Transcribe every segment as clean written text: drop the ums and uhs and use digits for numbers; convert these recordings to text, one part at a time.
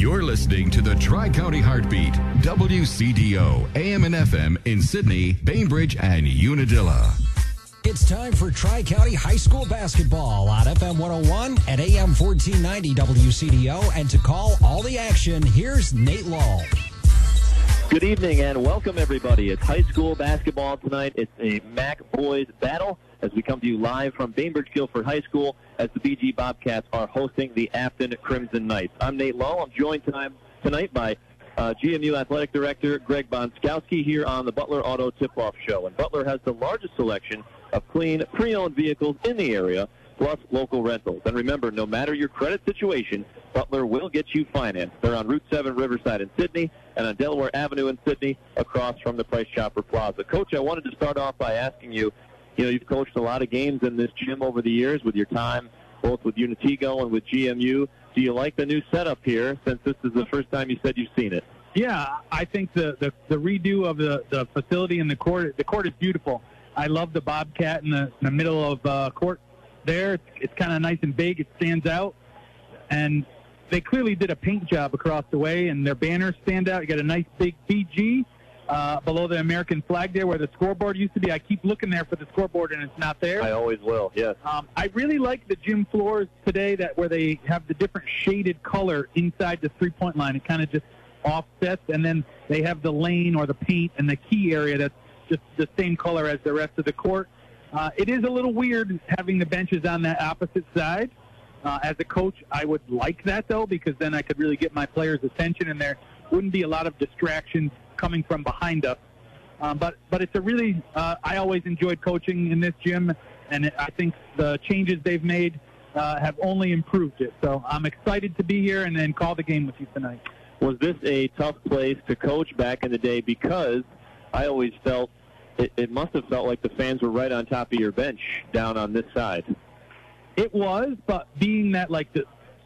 You're listening to the Tri-County Heartbeat, WCDO, AM and FM in Sydney, Bainbridge, and Unadilla. It's time for Tri-County High School basketball on FM 101 and AM 1490 WCDO. And to call all the action, here's Nate Law. Good evening and welcome, everybody. It's high school basketball tonight. It's a MAC boys battle as we come to you live from Bainbridge Guilford High School as the BG Bobcats are hosting the Afton Crimson Knights. I'm Nate Lowe. I'm joined tonight by GMU Athletic Director Greg Bonskowski here on the Butler Auto Tip-Off Show. And Butler has the largest selection of clean, pre-owned vehicles in the area, plus local rentals. And remember, no matter your credit situation, Butler will get you financed. They're on Route 7 Riverside in Sydney and on Delaware Avenue in Sydney across from the Price Chopper Plaza. Coach, I wanted to start off by asking you, you've coached a lot of games in this gym over the years with your time both with Unitigo and with GMU. Do you like the new setup here since this is the first time you said you've seen it? Yeah, I think the redo of the facility and the court is beautiful. I love the Bobcat in the middle of court there. It's kind of nice and big. It stands out. And they clearly did a paint job across the way, and their banners stand out. You got a nice big BG below the American flag there where the scoreboard used to be. I keep looking there for the scoreboard, and it's not there. I always will, yes. I really like the gym floors today where they have the different shaded color inside the three-point line. It kind of just offsets, and then they have the lane or the paint and the key area that's just the same color as the rest of the court. It is a little weird having the benches on that opposite side. As a coach, I would like that, though, because then I could really get my players' attention, and there wouldn't be a lot of distractions coming from behind us. But it's a really I always enjoyed coaching in this gym, and I think the changes they've made have only improved it. So I'm excited to be here and then call the game with you tonight. Was this a tough place to coach back in the day? Because I always felt it must have felt like the fans were right on top of your bench down on this side. It was, but being that the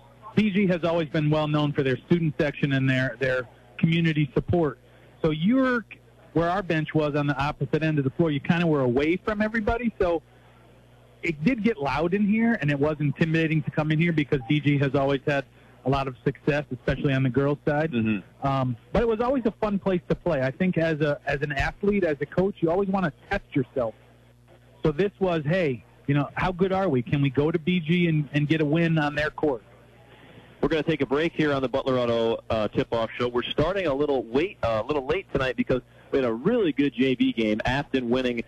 BG has always been well known for their student section and their community support. So you're where our bench was on the opposite end of the floor. You kind of were away from everybody. So it did get loud in here, and it was intimidating to come in here because BG has always had a lot of success, especially on the girls' side. Mm-hmm. But it was always a fun place to play. I think as an athlete, as a coach, you always want to test yourself. So this was, hey, how good are we? Can we go to BG and get a win on their court? We're going to take a break here on the Butler Auto Tip-Off Show. We're starting a little late tonight because we had a really good JV game. Afton winning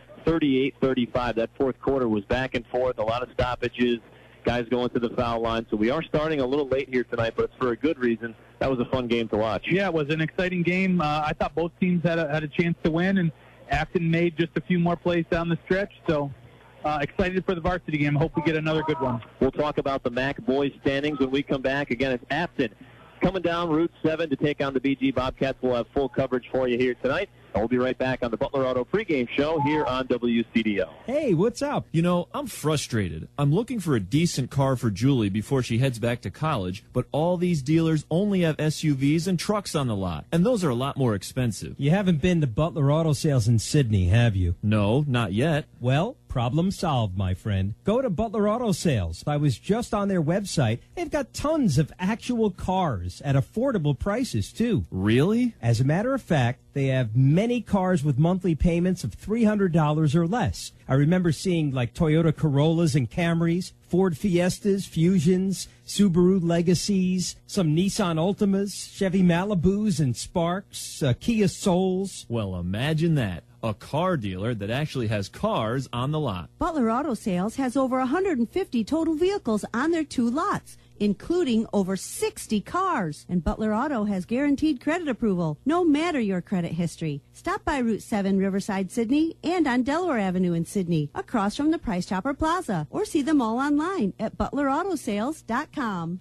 38-35. That fourth quarter was back and forth, a lot of stoppages, guys going to the foul line. So we are starting a little late here tonight, but it's for a good reason. That was a fun game to watch. Yeah, it was an exciting game. I thought both teams had a chance to win, and Afton made just a few more plays down the stretch. So excited for the varsity game. Hope we get another good one. We'll talk about the MAC boys standings when we come back. Again, it's Afton coming down Route 7 to take on the BG Bobcats. We'll have full coverage for you here tonight. And we'll be right back on the Butler Auto pregame show here on WCDO. Hey, what's up? I'm frustrated. I'm looking for a decent car for Julie before she heads back to college, but all these dealers only have SUVs and trucks on the lot, and those are a lot more expensive. You haven't been to Butler Auto Sales in Sydney, have you? No, not yet. Well, problem solved, my friend. Go to Butler Auto Sales. I was just on their website. They've got tons of actual cars at affordable prices, too. Really? As a matter of fact, they have many cars with monthly payments of $300 or less. I remember seeing Toyota Corollas and Camrys, Ford Fiestas, Fusions, Subaru Legacies, some Nissan Altimas, Chevy Malibus and Sparks, Kia Souls. Well, imagine that. A car dealer that actually has cars on the lot. Butler Auto Sales has over 150 total vehicles on their two lots, including over 60 cars. And Butler Auto has guaranteed credit approval, no matter your credit history. Stop by Route 7 Riverside, Sydney, and on Delaware Avenue in Sydney, across from the Price Chopper Plaza, or see them all online at ButlerAutoSales.com.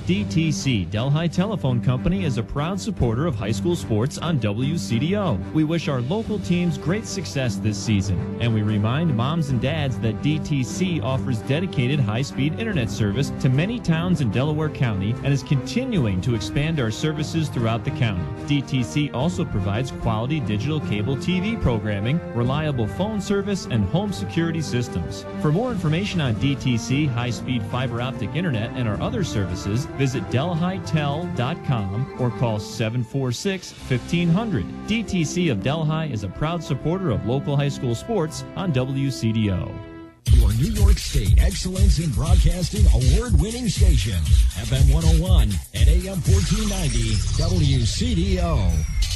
DTC, Delhi Telephone Company, is a proud supporter of high school sports on WCDO. We wish our local teams great success this season, and we remind moms and dads that DTC offers dedicated high-speed internet service to many towns in Delaware County and is continuing to expand our services throughout the county. DTC also provides quality digital cable TV programming, reliable phone service, and home security systems. For more information on DTC, high-speed fiber optic internet, and our other services, visit delhitel.com or or call 746-1500. DTC of Delhi is a proud supporter of local high school sports on WCDO. Your New York State Excellence in Broadcasting award-winning station, FM 101 and AM 1490 WCDO.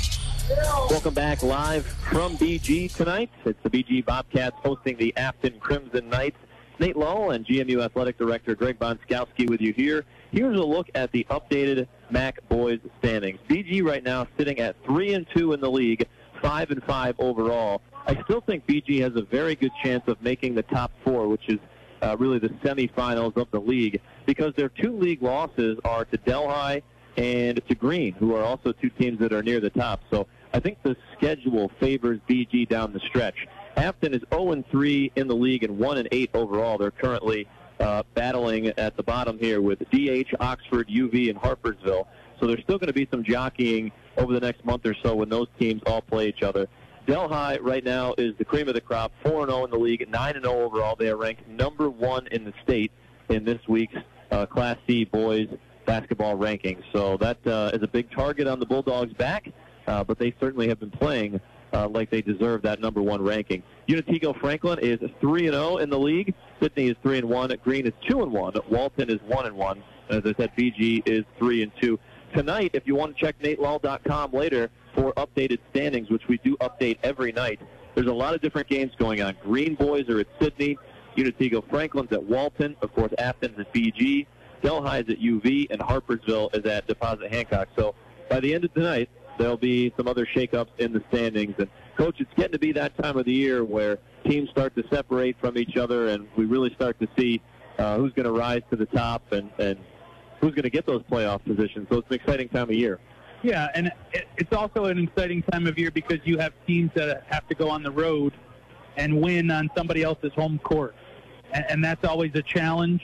Welcome back live from BG tonight. It's the BG Bobcats hosting the Afton Crimson Knights. Nate Lull and GMU Athletic Director Greg Bonskowski with you here. Here's a look at the updated MAC boys standings. BG right now sitting at 3-2 in the league, 5-5 overall. I still think BG has a very good chance of making the top four, which is really the semifinals of the league, because their two league losses are to Delhi and to Green, who are also two teams that are near the top. So I think the schedule favors BG down the stretch. Afton is 0-3 in the league and 1-8 overall. They're currently battling at the bottom here with DH, Oxford, UV, and Harpersville. So there's still going to be some jockeying over the next month or so when those teams all play each other. Delhi right now is the cream of the crop, 4-0 in the league, 9-0 overall. They are ranked number 1 in the state in this week's Class C boys basketball rankings. So that is a big target on the Bulldogs' back, but they certainly have been playing like they deserve that number 1 ranking. Unitigo Franklin is 3-0 in the league. Sydney is 3-1. Green is 2-1. Walton is 1-1. As I said, BG is 3-2. Tonight, if you want to check NateLull.com later for updated standings, which we do update every night, there's a lot of different games going on. Green boys are at Sydney. Unitigo Franklin's at Walton. Of course, Afton's at BG. Delhi's at UV. And Harpersville is at Deposit Hancock. So by the end of tonight, there'll be some other shakeups in the standings. And, Coach, it's getting to be that time of the year where teams start to separate from each other, and we really start to see who's going to rise to the top and who's going to get those playoff positions. So it's an exciting time of year. Yeah, and it's also an exciting time of year because you have teams that have to go on the road and win on somebody else's home court. And that's always a challenge,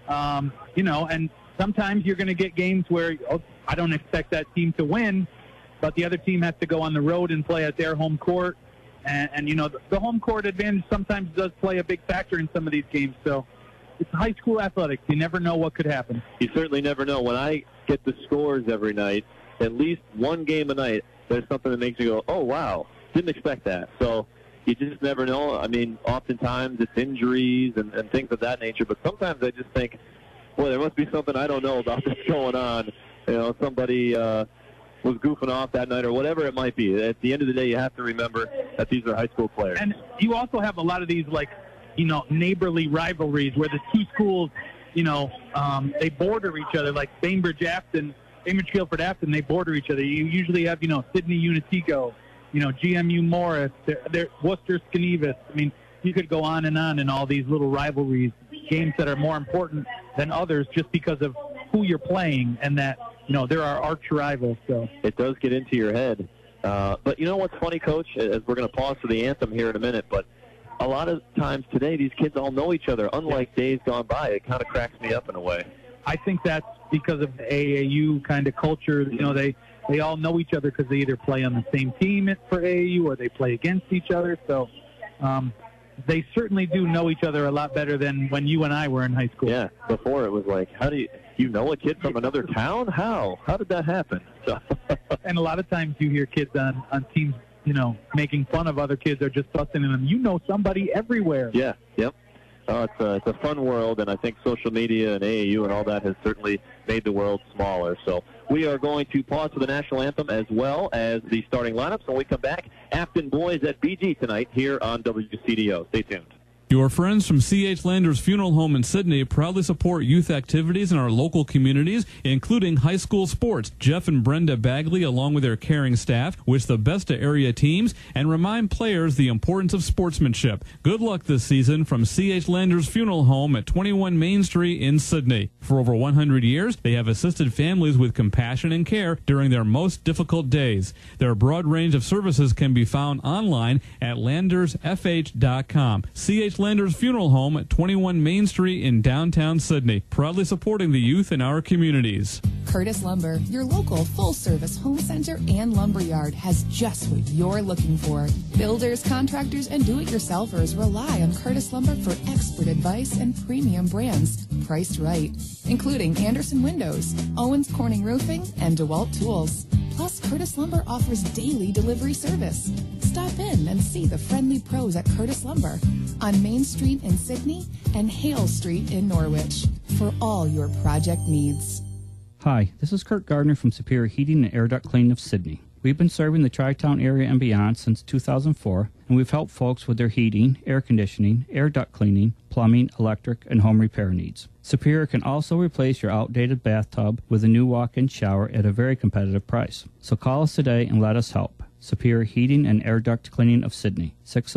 and sometimes you're going to get games where I don't expect that team to win, but the other team has to go on the road and play at their home court. And the home court advantage sometimes does play a big factor in some of these games. So it's high school athletics. You never know what could happen. You certainly never know. When I get the scores every night, at least one game a night, there's something that makes you go, oh, wow, didn't expect that. So you just never know. I mean, oftentimes it's injuries and things of that nature, but sometimes I just think, well, there must be something I don't know about that's going on. Somebody was goofing off that night or whatever it might be. At the end of the day, you have to remember that these are high school players. And you also have a lot of these, neighborly rivalries where the two schools, they border each other, like Bainbridge Afton, they border each other. You usually have, Sydney Unitigo, GMU Morris, Worcester Skenevis. I mean, you could go on in all these little rivalries, games that are more important than others just because of who you're playing and that, there are arch rivals. So it does get into your head. But you know what's funny, Coach, as we're going to pause for the anthem here in a minute, but a lot of times today these kids all know each other, unlike days gone by. It kind of cracks me up in a way. I think that's because of the AAU kind of culture. They all know each other because they either play on the same team for AAU or they play against each other. So they certainly do know each other a lot better than when you and I were in high school. Yeah, before it was like, how do you know a kid from another town? How did that happen? So. And a lot of times you hear kids on teams, making fun of other kids or just busting them. You know somebody everywhere. Yeah, yep. It's a fun world, and I think social media and AAU and all that has certainly made the world smaller. So we are going to pause for the national anthem as well as the starting lineups. When we come back, Afton boys at BG tonight here on WCDO. Stay tuned. Your friends from C.H. Landers Funeral Home in Sydney proudly support youth activities in our local communities, including high school sports. Jeff and Brenda Bagley, along with their caring staff, wish the best to area teams and remind players the importance of sportsmanship. Good luck this season from C.H. Landers Funeral Home at 21 Main Street in Sydney. For over 100 years, they have assisted families with compassion and care during their most difficult days. Their broad range of services can be found online at landersfh.com. C.H. Landers Funeral Home at 21 Main Street in downtown Sydney, proudly supporting the youth in our communities. Curtis Lumber, your local full-service home center and lumberyard, has just what you're looking for. Builders, contractors, and do-it-yourselfers rely on Curtis Lumber for expert advice and premium brands priced right, including Anderson Windows, Owens Corning Roofing, and DeWalt Tools. Plus, Curtis Lumber offers daily delivery service. Stop in and see the friendly pros at Curtis Lumber on Main Street in Sydney and Hale Street in Norwich for all your project needs. Hi, this is Kurt Gardner from Superior Heating and Air Duct Cleaning of Sydney. We've been serving the Tri-Town area and beyond since 2004, and we've helped folks with their heating, air conditioning, air duct cleaning, plumbing, electric, and home repair needs. Superior can also replace your outdated bathtub with a new walk-in shower at a very competitive price. So call us today and let us help. Superior Heating and Air Duct Cleaning of Sydney,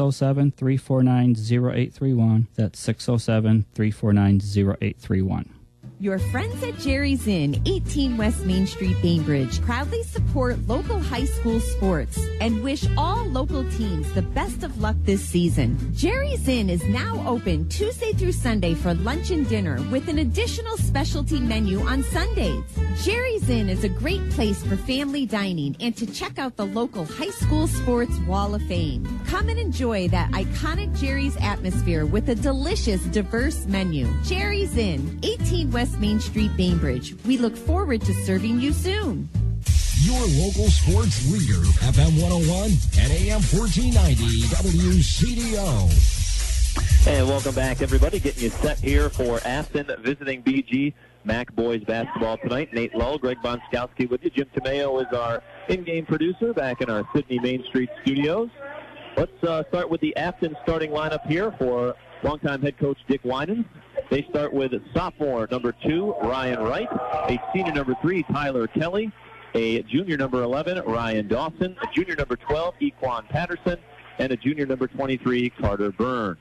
607-349-0831. That's 607-349-0831. Your friends at Jerry's Inn, 18 West Main Street, Bainbridge, proudly support local high school sports and wish all local teams the best of luck this season. Jerry's Inn is now open Tuesday through Sunday for lunch and dinner with an additional specialty menu on Sundays. Jerry's Inn is a great place for family dining and to check out the local high school sports wall of fame. Come and enjoy that iconic Jerry's atmosphere with a delicious, diverse menu. Jerry's Inn, 18 West Main Street, Bainbridge. We look forward to serving you soon. Your local sports leader, FM 101 and AM 1490 WCDO. And welcome back, everybody. Getting you set here for Afton visiting BG Mac boys basketball tonight. Nate Lull, Greg Bonskowski with you. Jim Tomeo is our in-game producer back in our Sydney Main Street studios. Let's start with the Afton starting lineup here for longtime head coach Dick Winans. They start with sophomore number 2, Ryan Wright, a senior number 3, Tyler Kelly, a junior number 11, Ryan Dawson, a junior number 12, Equan Patterson, and a junior number 23, Carter Burns.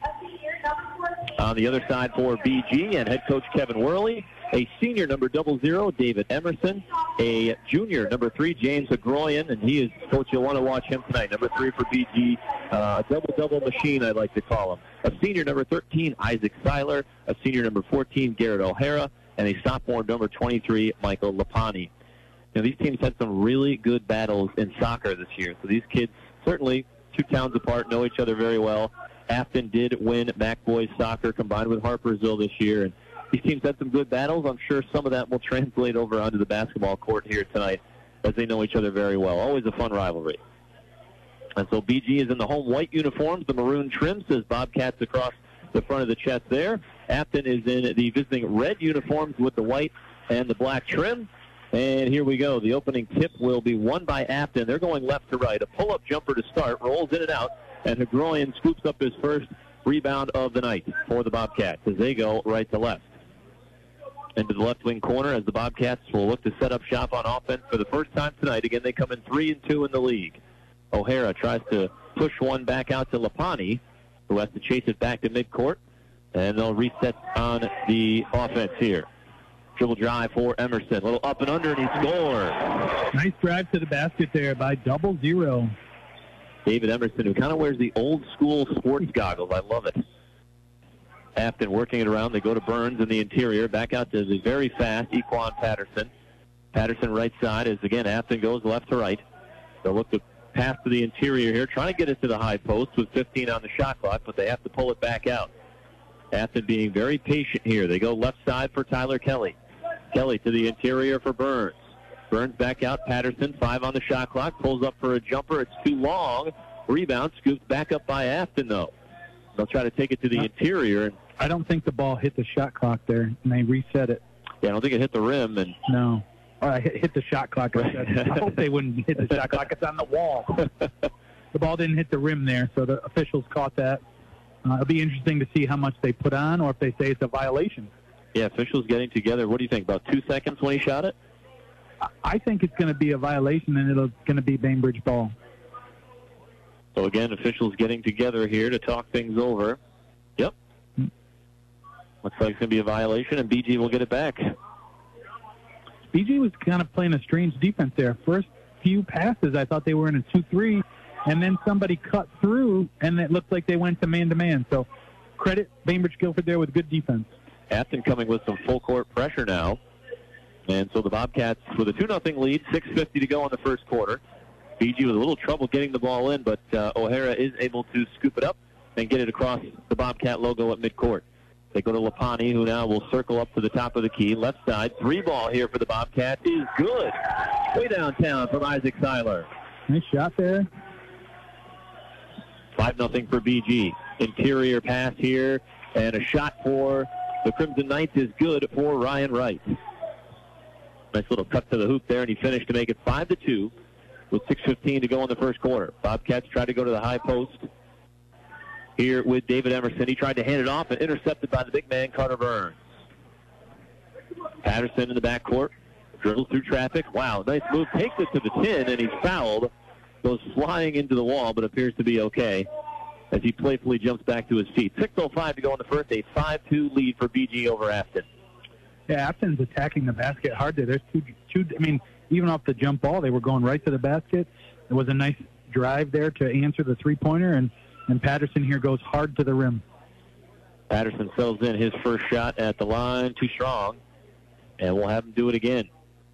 On the other side for BG and head coach Kevin Worley, a senior number 00, David Emerson, a junior number 3, James Agroyan, and he is, coach, you'll want to watch him tonight, number 3 for BG, a double-double machine, I like to call him. A senior number 13, Isaac Seiler, a senior number 14, Garrett O'Hara, and a sophomore number 23, Michael Lapani. Now, these teams had some really good battles in soccer this year, so these kids certainly 2 towns apart, know each other very well. Afton did win MAC boys soccer combined with Harpersville this year, and these teams had some good battles. I'm sure some of that will translate over onto the basketball court here tonight as they know each other very well. Always a fun rivalry. And so BG is in the home white uniforms, the maroon trim says Bobcats across the front of the chest there. Afton is in the visiting red uniforms with the white and the black trim. And here we go. The opening tip will be won by Afton. They're going left to right. A pull-up jumper to start, rolls in and out, and Hagroyan scoops up his first rebound of the night for the Bobcats as they go right to left. Into the left wing corner as the Bobcats will look to set up shop on offense for the first time tonight. Again, they come in 3-2 in the league. O'Hara tries to push one back out to Lapani, who has to chase it back to midcourt, and they'll reset on the offense here. Dribble drive for Emerson. A little up and under, and he scores. Nice drive to the basket there by 0-0. David Emerson, who kind of wears the old-school sports goggles. I love it. Afton working it around. They go to Burns in the interior. Back out to the very fast Equan Patterson. Patterson right side as, again, Afton goes left to right. They'll look to pass to the interior here, trying to get it to the high post with 15 on the shot clock, but they have to pull it back out. Afton being very patient here. They go left side for Tyler Kelly. Kelly to the interior for Burns. Burns back out. Patterson, 5 on the shot clock. Pulls up for a jumper. It's too long. Rebound scooped back up by Afton, though. They'll try to take it to the interior. I don't think the ball hit the shot clock there, and they reset it. Yeah, I don't think it hit the rim. And no. Hit the shot clock. I hope they wouldn't hit the shot clock. It's on the wall. The ball didn't hit the rim there, so the officials caught that. It'll be interesting to see how much they put on or if they say it's a violation. Yeah, officials getting together. What do you think, about 2 seconds when he shot it? I think it's going to be a violation, and it's going to be Bainbridge ball. So, again, officials getting together here to talk things over. Yep. Looks like it's going to be a violation, and BG will get it back. BG was kind of playing a strange defense there. First few passes, I thought they were in a 2-3, and then somebody cut through, and it looked like they went to man-to-man. So credit Bainbridge Guilford there with good defense. Afton coming with some full court pressure now. And so the Bobcats with a 2-0 lead, 6:50 to go in the first quarter. BG with a little trouble getting the ball in, but O'Hara is able to scoop it up and get it across the Bobcat logo at midcourt. They go to Lapani, who now will circle up to the top of the key. Left side, 3-ball here for the Bobcats is good. Way downtown from Isaac Seiler. Nice shot there. 5-0 for BG. Interior pass here, and a shot for the Crimson Knights is good for Ryan Wright. Nice little cut to the hoop there, and he finished to make it 5-2 with 6:15 to go in the first quarter. Bobcats tried to go to the high post here with David Emerson. He tried to hand it off and intercepted by the big man, Carter Burns. Patterson in the backcourt, dribbles through traffic. Wow, nice move. Takes it to the 10, and he's fouled. Goes flying into the wall, but appears to be okay as he playfully jumps back to his feet. 6:05 to go in the first. A 5-2 lead for BG over Afton. Yeah, Afton's attacking the basket hard there. There's two. I mean, even off the jump ball, they were going right to the basket. There was a nice drive there to answer the three-pointer, and Patterson here goes hard to the rim. Patterson fills in his first shot at the line, too strong, and we'll have him do it again.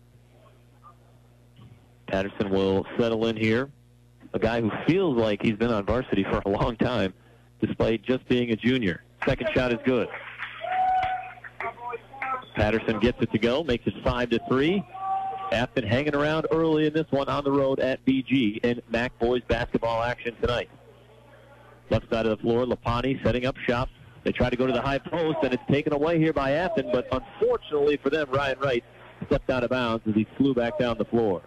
Patterson will settle in here. A guy who feels like he's been on varsity for a long time, despite just being a junior. Second shot is good. Patterson gets it to go, makes it 5-3. Afton hanging around early in this one on the road at BG in MAC boys basketball action tonight. Left side of the floor, Lapani setting up shop. They try to go to the high post, and it's taken away here by Afton, but unfortunately for them, Ryan Wright stepped out of bounds as he flew back down the floor.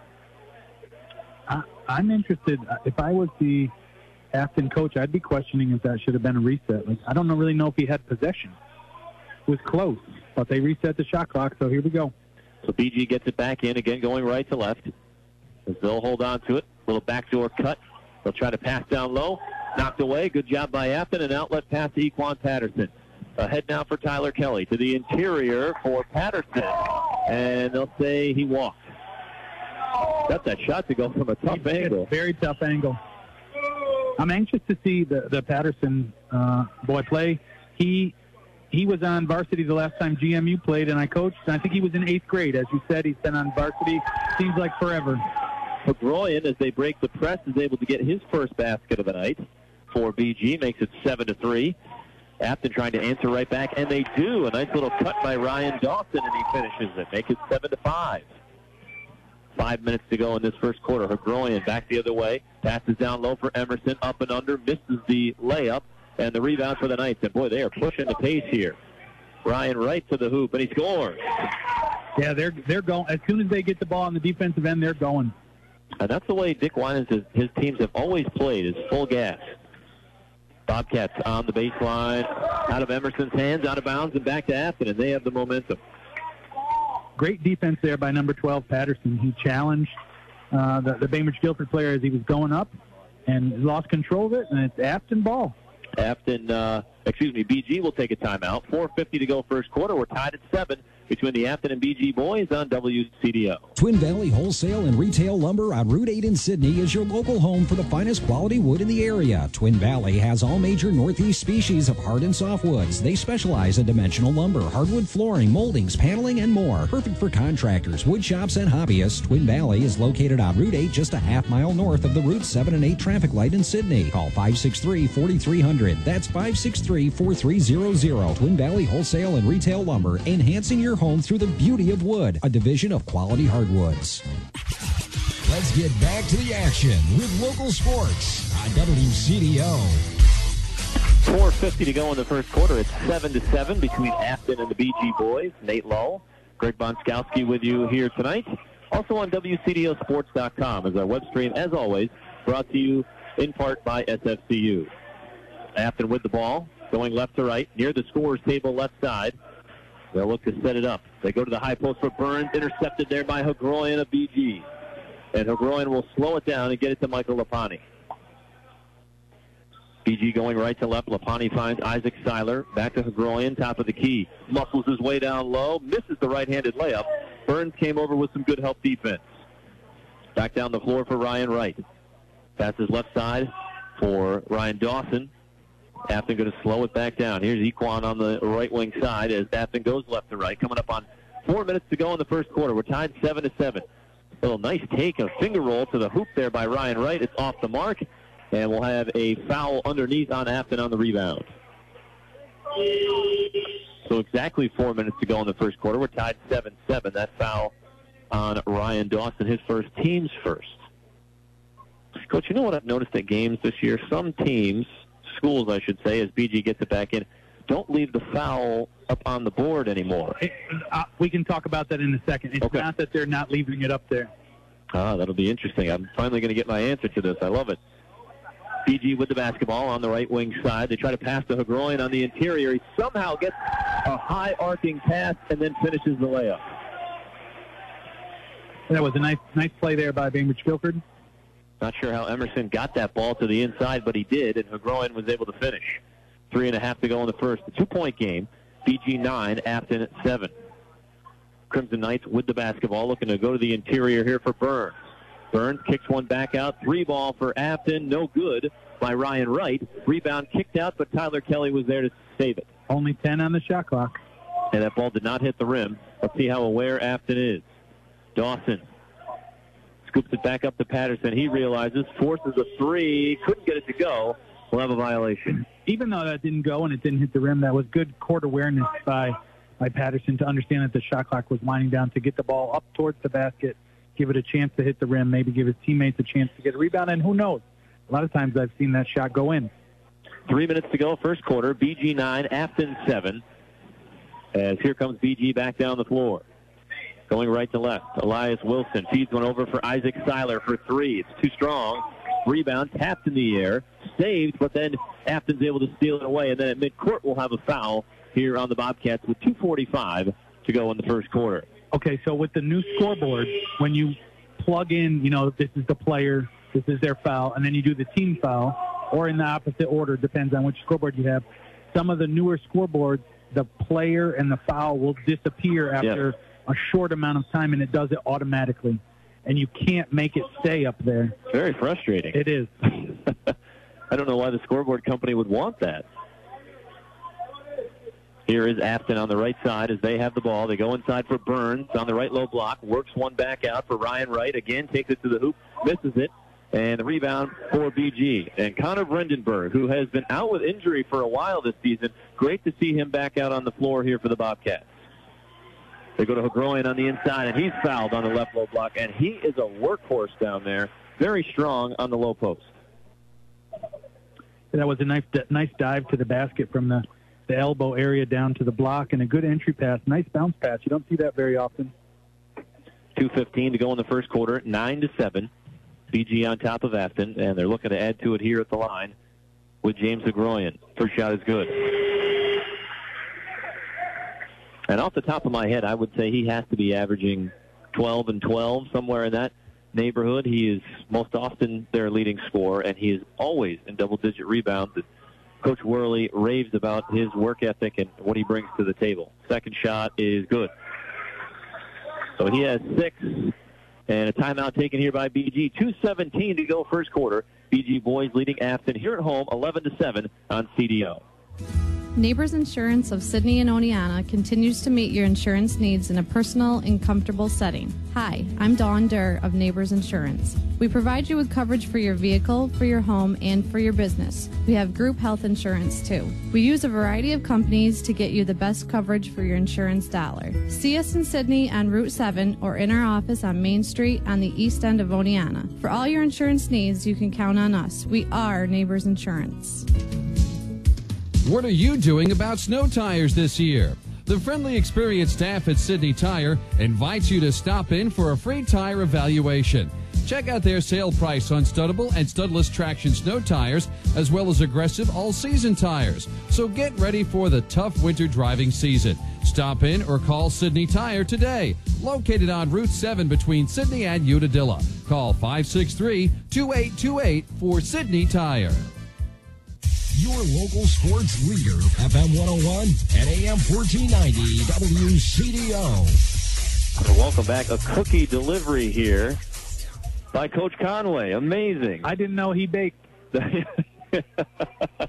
I'm interested. If I was the Afton coach, I'd be questioning if that should have been a reset. Like, I don't really know if he had possession. It was close, but they reset the shot clock, so here we go. So BG gets it back in, again going right to left. As they'll hold on to it. Little backdoor cut. They'll try to pass down low. Knocked away. Good job by Afton. An outlet pass to Equan Patterson. Ahead now for Tyler Kelly. To the interior for Patterson. And they'll say he walked. Got that shot to go from a tough angle. Very tough angle. I'm anxious to see the Patterson boy play. He was on varsity the last time GMU played, and I coached. And I think he was in 8th grade. As you said, he's been on varsity. Seems like forever. Groyan, as they break the press, is able to get his first basket of the night for BG. Makes it 7-3. Afton trying to answer right back, and they do. A nice little cut by Ryan Dawson, and he finishes it. Make it 7-5. 5 minutes to go in this first quarter. Groyan back the other way. Passes down low for Emerson. Up and under. Misses the layup. And the rebound for the Knights. And, boy, they are pushing the pace here. Ryan Wright to the hoop, and he scores. Yeah, they're going. As soon as they get the ball on the defensive end, they're going. And that's the way Dick Winans, his teams have always played, is full gas. Bobcats on the baseline. Out of Emerson's hands, out of bounds, and back to Afton, and they have the momentum. Great defense there by number 12, Patterson. He challenged the Bainbridge Guilford player as he was going up and lost control of it, and it's Afton ball. BG will take a timeout. 4:50 to go first quarter. We're tied at 7 between the Afton and BG boys on WCDO. Twin Valley Wholesale and Retail Lumber on Route 8 in Sydney is your local home for the finest quality wood in the area. Twin Valley has all major Northeast species of hard and softwoods. They specialize in dimensional lumber, hardwood flooring, moldings, paneling, and more. Perfect for contractors, wood shops, and hobbyists. Twin Valley is located on Route 8, just a half-mile north of the Route 7 and 8 traffic light in Sydney. Call 563-4300. That's 563-4300. Twin Valley Wholesale and Retail Lumber, enhancing your home through the beauty of wood, a division of Quality Hardwoods. Let's get back to the action with local sports on WCDO. 4:50 to go in the first quarter. It's 7-7 between Afton and the BG boys. Nate Lull, Greg Bonskowski with you here tonight. Also on WCDOsports.com is our web stream, as always, brought to you in part by SFCU. Afton with the ball, going left to right, near the scorer's table left side. They'll look to set it up. They go to the high post for Burns, intercepted there by Groyan of BG. And Groyan will slow it down and get it to Michael Lapani. BG going right to left. Lapani finds Isaac Seiler. Back to Groyan, top of the key. Muscles his way down low. Misses the right-handed layup. Burns came over with some good help defense. Back down the floor for Ryan Wright. Passes left side for Ryan Dawson. Afton going to slow it back down. Here's Equan on the right wing side as Afton goes left to right. Coming up on 4 minutes to go in the first quarter. We're tied 7-7. Little nice take, a finger roll to the hoop there by Ryan Wright. It's off the mark, and we'll have a foul underneath on Afton on the rebound. So exactly 4 minutes to go in the first quarter. We're tied 7-7. That foul on Ryan Dawson, his first, team's first. Coach, you know what I've noticed at games this year? Some teams, schools I should say, as BG gets it back in, don't leave the foul up on the board anymore. We can talk about that in a second. It's okay. Not that they're not leaving it up there. That'll be interesting. I'm finally going to get my answer to this. I love it. BG with the basketball on the right wing side. They try to pass to Hagroin on the interior. He somehow gets a high arcing pass and then finishes the layup. That was a nice play there by Bainbridge Guilford. Not sure how Emerson got that ball to the inside, but he did, and Hagroin was able to finish. 3.5 to go in the first. The 2-point game. BG 9, Afton at 7. Crimson Knights with the basketball, looking to go to the interior here for Burns. Burns kicks one back out. 3-ball for Afton. No good by Ryan Wright. Rebound kicked out, but Tyler Kelly was there to save it. Only 10 on the shot clock. And that ball did not hit the rim. Let's see how aware Afton is. Dawson scoops it back up to Patterson. He realizes, forces a 3, couldn't get it to go. We'll have a violation. Even though that didn't go and it didn't hit the rim, that was good court awareness by Patterson to understand that the shot clock was winding down, to get the ball up towards the basket, give it a chance to hit the rim, maybe give his teammates a chance to get a rebound, and who knows? A lot of times I've seen that shot go in. 3 minutes to go, first quarter. BG 9, Afton 7. As here comes BG back down the floor. Going right to left. Elias Wilson feeds one over for Isaac Seiler for 3. It's too strong. Rebound tapped in the air. Saved, but then Afton's able to steal it away. And then at midcourt we'll have a foul here on the Bobcats with 2:45 to go in the first quarter. Okay, so with the new scoreboard, when you plug in, this is the player, this is their foul, and then you do the team foul, or in the opposite order, depends on which scoreboard you have. Some of the newer scoreboards, the player and the foul will disappear after a short amount of time, and it does it automatically. And you can't make it stay up there. It's very frustrating. It is. I don't know why the scoreboard company would want that. Here is Afton on the right side as they have the ball. They go inside for Burns on the right low block. Works one back out for Ryan Wright. Again, takes it to the hoop. Misses it. And the rebound for BG. And Connor Brendenberg, who has been out with injury for a while this season. Great to see him back out on the floor here for the Bobcats. They go to Hagroin on the inside, and he's fouled on the left low block. And he is a workhorse down there. Very strong on the low post. That was a nice dive to the basket from the elbow area down to the block, and a good entry pass. Nice bounce pass. You don't see that very often. 2:15 to go in the first quarter, 9-7. BG on top of Afton, and they're looking to add to it here at the line with James Hagroin. First shot is good. And off the top of my head, I would say he has to be averaging 12 and 12, somewhere in that neighborhood. He is most often their leading scorer, and he is always in double-digit rebounds. Coach Worley raves about his work ethic and what he brings to the table. Second shot is good. So he has 6, and a timeout taken here by BG. 2:17 to go first quarter. BG boys leading Afton here at home, 11-7 on CDO. Neighbors Insurance of Sydney and Oneonta continues to meet your insurance needs in a personal and comfortable setting. Hi, I'm Dawn Durr of Neighbors Insurance. We provide you with coverage for your vehicle, for your home, and for your business. We have group health insurance too. We use a variety of companies to get you the best coverage for your insurance dollar. See us in Sydney on Route 7 or in our office on Main Street on the east end of Oneonta. For all your insurance needs, you can count on us. We are Neighbors Insurance. What are you doing about snow tires this year? The friendly, experienced staff at Sydney Tire invites you to stop in for a free tire evaluation. Check out their sale price on studdable and studless traction snow tires, as well as aggressive all-season tires. So get ready for the tough winter driving season. Stop in or call Sydney Tire today. Located on Route 7 between Sydney and Unadilla. Call 563-2828 for Sydney Tire. Your local sports leader, FM 101 and AM 1490 WCDO. Welcome back. A cookie delivery here by Coach Conway. Amazing. I didn't know he baked. Well,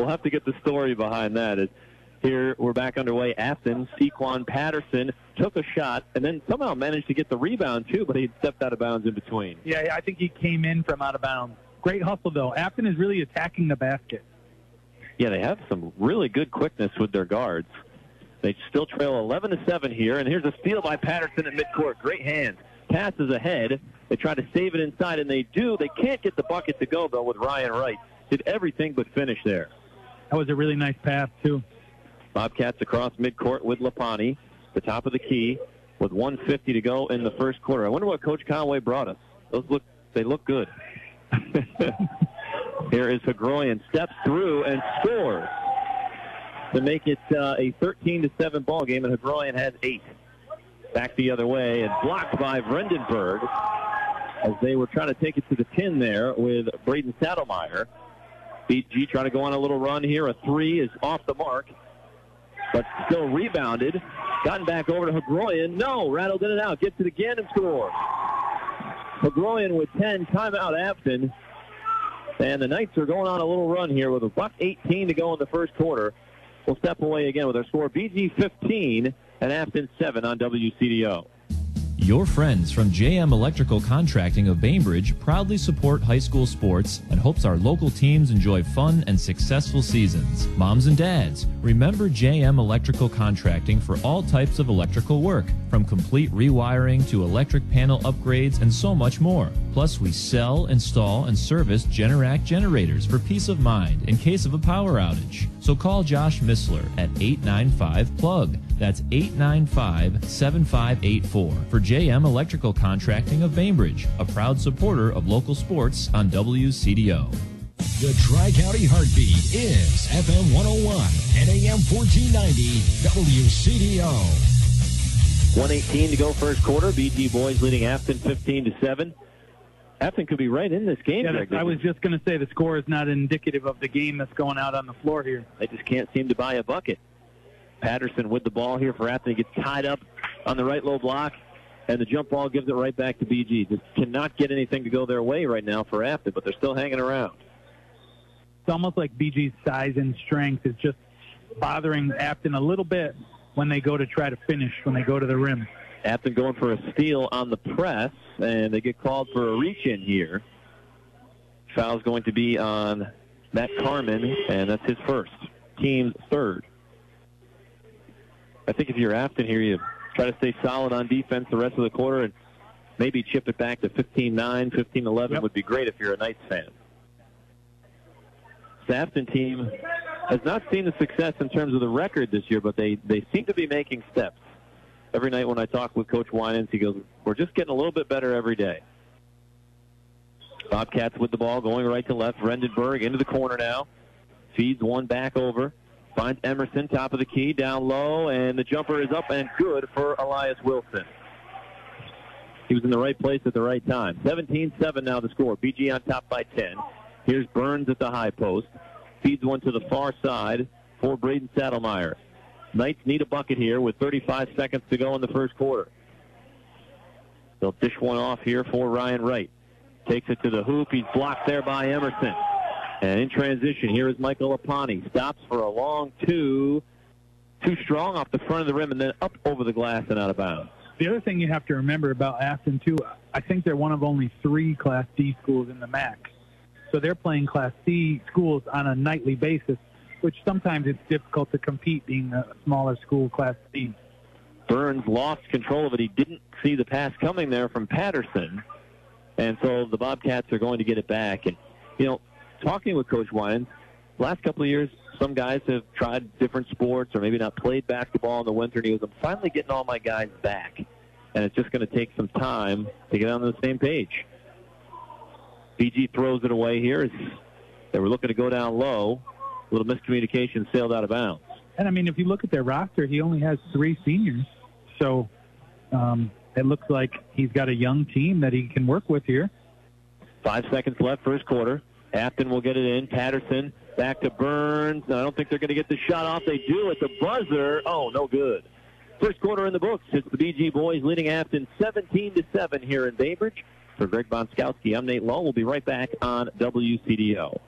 We'll have to get the story behind that. Here we're back underway. Afton, Sequan Patterson took a shot and then somehow managed to get the rebound too, but he stepped out of bounds in between. Yeah, I think he came in from out of bounds. Great hustle, though. Afton is really attacking the basket. Yeah, they have some really good quickness with their guards. They still trail 11-7 here, and here's a steal by Patterson at midcourt. Great hands. Passes ahead. They try to save it inside, and they do. They can't get the bucket to go, though, with Ryan Wright. Did everything but finish there. That was a really nice pass, too. Bobcats across midcourt with Lapani, the top of the key, with 1:50 to go in the first quarter. I wonder what Coach Conway brought us. They look good. Here is Hagroyan, steps through and scores to make it a 13-7 ball game, and Hagroyan has 8. Back the other way and blocked by Vredenberg as they were trying to take it to the pin there with Braden Saddlemeyer. BG trying to go on a little run here. A 3 is off the mark, but still rebounded. Gotten back over to Hagroyan. No, rattled in and out. Gets it again and scores. Hagroyan with 10. Timeout Afton. And the Knights are going on a little run here with $1:18 to go in the first quarter. We'll step away again with our score. BG 15 and Afton 7 on WCDO. Your friends from JM Electrical Contracting of Bainbridge proudly support high school sports and hopes our local teams enjoy fun and successful seasons. Moms and dads, remember JM Electrical Contracting for all types of electrical work, from complete rewiring to electric panel upgrades and so much more. Plus, we sell, install, and service Generac generators for peace of mind in case of a power outage. So call Josh Missler at 895-PLUG. That's 895-7584 for JM Electrical Contracting of Bainbridge, a proud supporter of local sports on WCDO. The Tri-County Heartbeat is FM 101 and AM 1490 WCDO. 1:18 to go first quarter. BG boys leading Afton 15-7. Afton could be right in this game. Yeah, I was just going to say the score is not indicative of the game that's going out on the floor here. They just can't seem to buy a bucket. Patterson with the ball here for Afton. He gets tied up on the right low block, and the jump ball gives it right back to BG. Just cannot get anything to go their way right now for Afton, but they're still hanging around. It's almost like BG's size and strength is just bothering Afton a little bit when they go to try to finish, when they go to the rim. Afton going for a steal on the press, and they get called for a reach-in here. Foul's going to be on Matt Carmen, and that's his first. Team's third. I think if you're Afton here, you try to stay solid on defense the rest of the quarter and maybe chip it back to 15-9, 15-11 would be great if you're a Knights fan. The Afton team has not seen the success in terms of the record this year, but they seem to be making steps. Every night when I talk with Coach Winans, he goes, we're just getting a little bit better every day. Bobcats with the ball, going right to left. Vredenberg into the corner now. Feeds one back over. Finds Emerson, top of the key, down low, and the jumper is up and good for Elias Wilson. He was in the right place at the right time. 17-7 now the score. BG on top by 10. Here's Burns at the high post. Feeds one to the far side for Braden Saddlemeyer. Knights need a bucket here with 35 seconds to go in the first quarter. They'll dish one off here for Ryan Wright. Takes it to the hoop. He's blocked there by Emerson. And in transition, here is Michael Lapani. Stops for a long two. Too strong off the front of the rim and then up over the glass and out of bounds. The other thing you have to remember about Afton, too, I think they're one of only 3 Class D schools in the MAC. So they're playing Class C schools on a nightly basis, which sometimes it's difficult to compete being a smaller school, Class C. Burns lost control of it. He didn't see the pass coming there from Patterson. And so the Bobcats are going to get it back. And, you know, talking with Coach Winans, last couple of years, some guys have tried different sports or maybe not played basketball in the winter. And he goes, I'm finally getting all my guys back. And it's just going to take some time to get on the same page. BG throws it away here. They were looking to go down low. A little miscommunication, sailed out of bounds. And, I mean, if you look at their roster, he only has 3 seniors. So it looks like he's got a young team that he can work with here. 5 seconds left first quarter. Afton will get it in. Patterson back to Burns. I don't think they're going to get the shot off. They do at the buzzer. Oh, no good. First quarter in the books. It's the BG boys leading Afton 17-7 here in Bainbridge. For Greg Bonskowski, I'm Nate Lowe. We'll be right back on WCDO.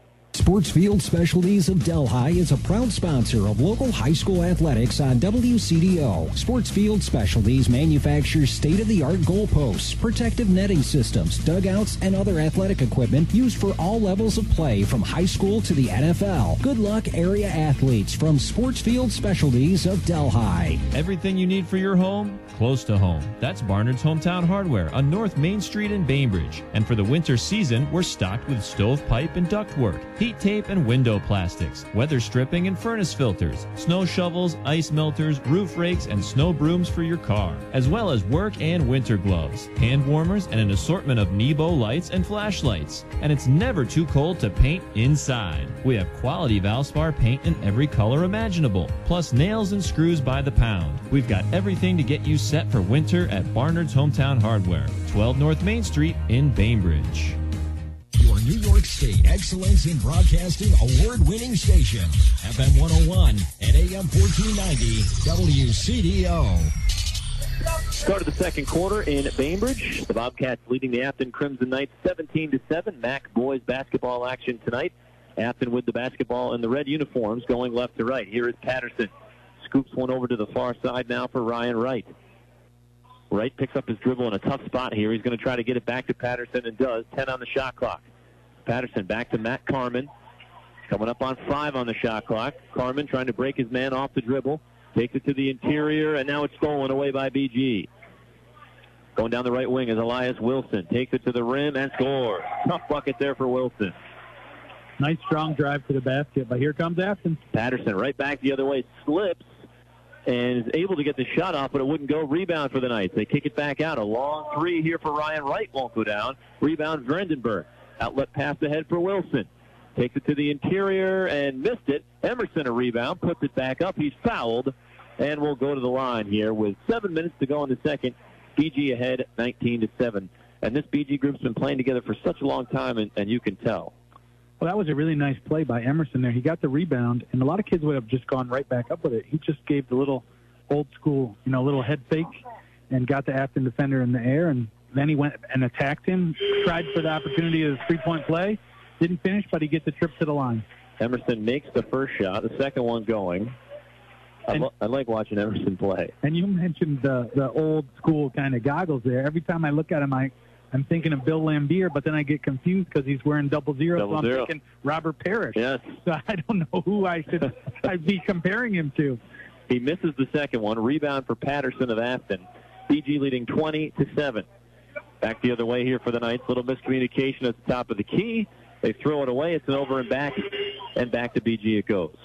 Sportsfield Specialties of Delhi is a proud sponsor of local high school athletics on WCDO. Sportsfield Specialties manufactures state-of-the-art goalposts, protective netting systems, dugouts, and other athletic equipment used for all levels of play from high school to the NFL. Good luck, area athletes, from Sportsfield Specialties of Delhi. Everything you need for your home, close to home. That's Barnard's Hometown Hardware on North Main Street in Bainbridge. And for the winter season, we're stocked with stovepipe and ductwork, heat tape and window plastics, weather stripping and furnace filters, snow shovels, ice melters, roof rakes, and snow brooms for your car, as well as work and winter gloves, hand warmers, and an assortment of Nebo lights and flashlights. And it's never too cold to paint inside. We have quality Valspar paint in every color imaginable, plus nails and screws by the pound. We've got everything to get you set for winter at Barnard's Hometown Hardware, 12 North Main Street in Bainbridge. Your New York State Excellence in Broadcasting award-winning station, FM 101 and AM 1490 WCDO. Start of the second quarter in Bainbridge. The Bobcats leading the Afton Crimson Knights 17-7. MAC boys basketball action tonight. Afton with the basketball in the red uniforms going left to right. Here is Patterson. Scoops one over to the far side now for Ryan Wright. Wright picks up his dribble in a tough spot here. He's going to try to get it back to Patterson and does. 10 on the shot clock. Patterson back to Matt Carmen. Coming up on 5 on the shot clock. Carmen trying to break his man off the dribble. Takes it to the interior, and now it's stolen away by BG. Going down the right wing is Elias Wilson. Takes it to the rim and scores. Tough bucket there for Wilson. Nice strong drive to the basket, but here comes Afton. Patterson right back the other way. Slips and is able to get the shot off, but it wouldn't go. Rebound for the Knights. They kick it back out. A long three here for Ryan Wright. Won't go down. Rebound Vandenberg. Outlet pass ahead for Wilson. Takes it to the interior and missed it. Emerson a rebound. Puts it back up. He's fouled and will go to the line here with 7 minutes to go in the second. BG ahead 19-7. And this BG group's been playing together for such a long time, and you can tell. Well, that was a really nice play by Emerson there. He got the rebound, and a lot of kids would have just gone right back up with it. He just gave the little old school, little head fake and got the Afton defender in the air, and then he went and attacked him, tried for the opportunity of the three-point play, didn't finish, but he gets the trip to the line. Emerson makes the first shot, the second one going. I like watching Emerson play. And you mentioned the old school kind of goggles there. Every time I look at him, I'm thinking of Bill Lambier, but then I get confused because he's wearing 00. So I'm thinking Robert Parrish. Yes. So I don't know who I'd be comparing him to. He misses the second one. Rebound for Patterson of Afton. BG leading 20-7. Back the other way here for the Knights. Little miscommunication at the top of the key. They throw it away. It's an over and back to BG it goes.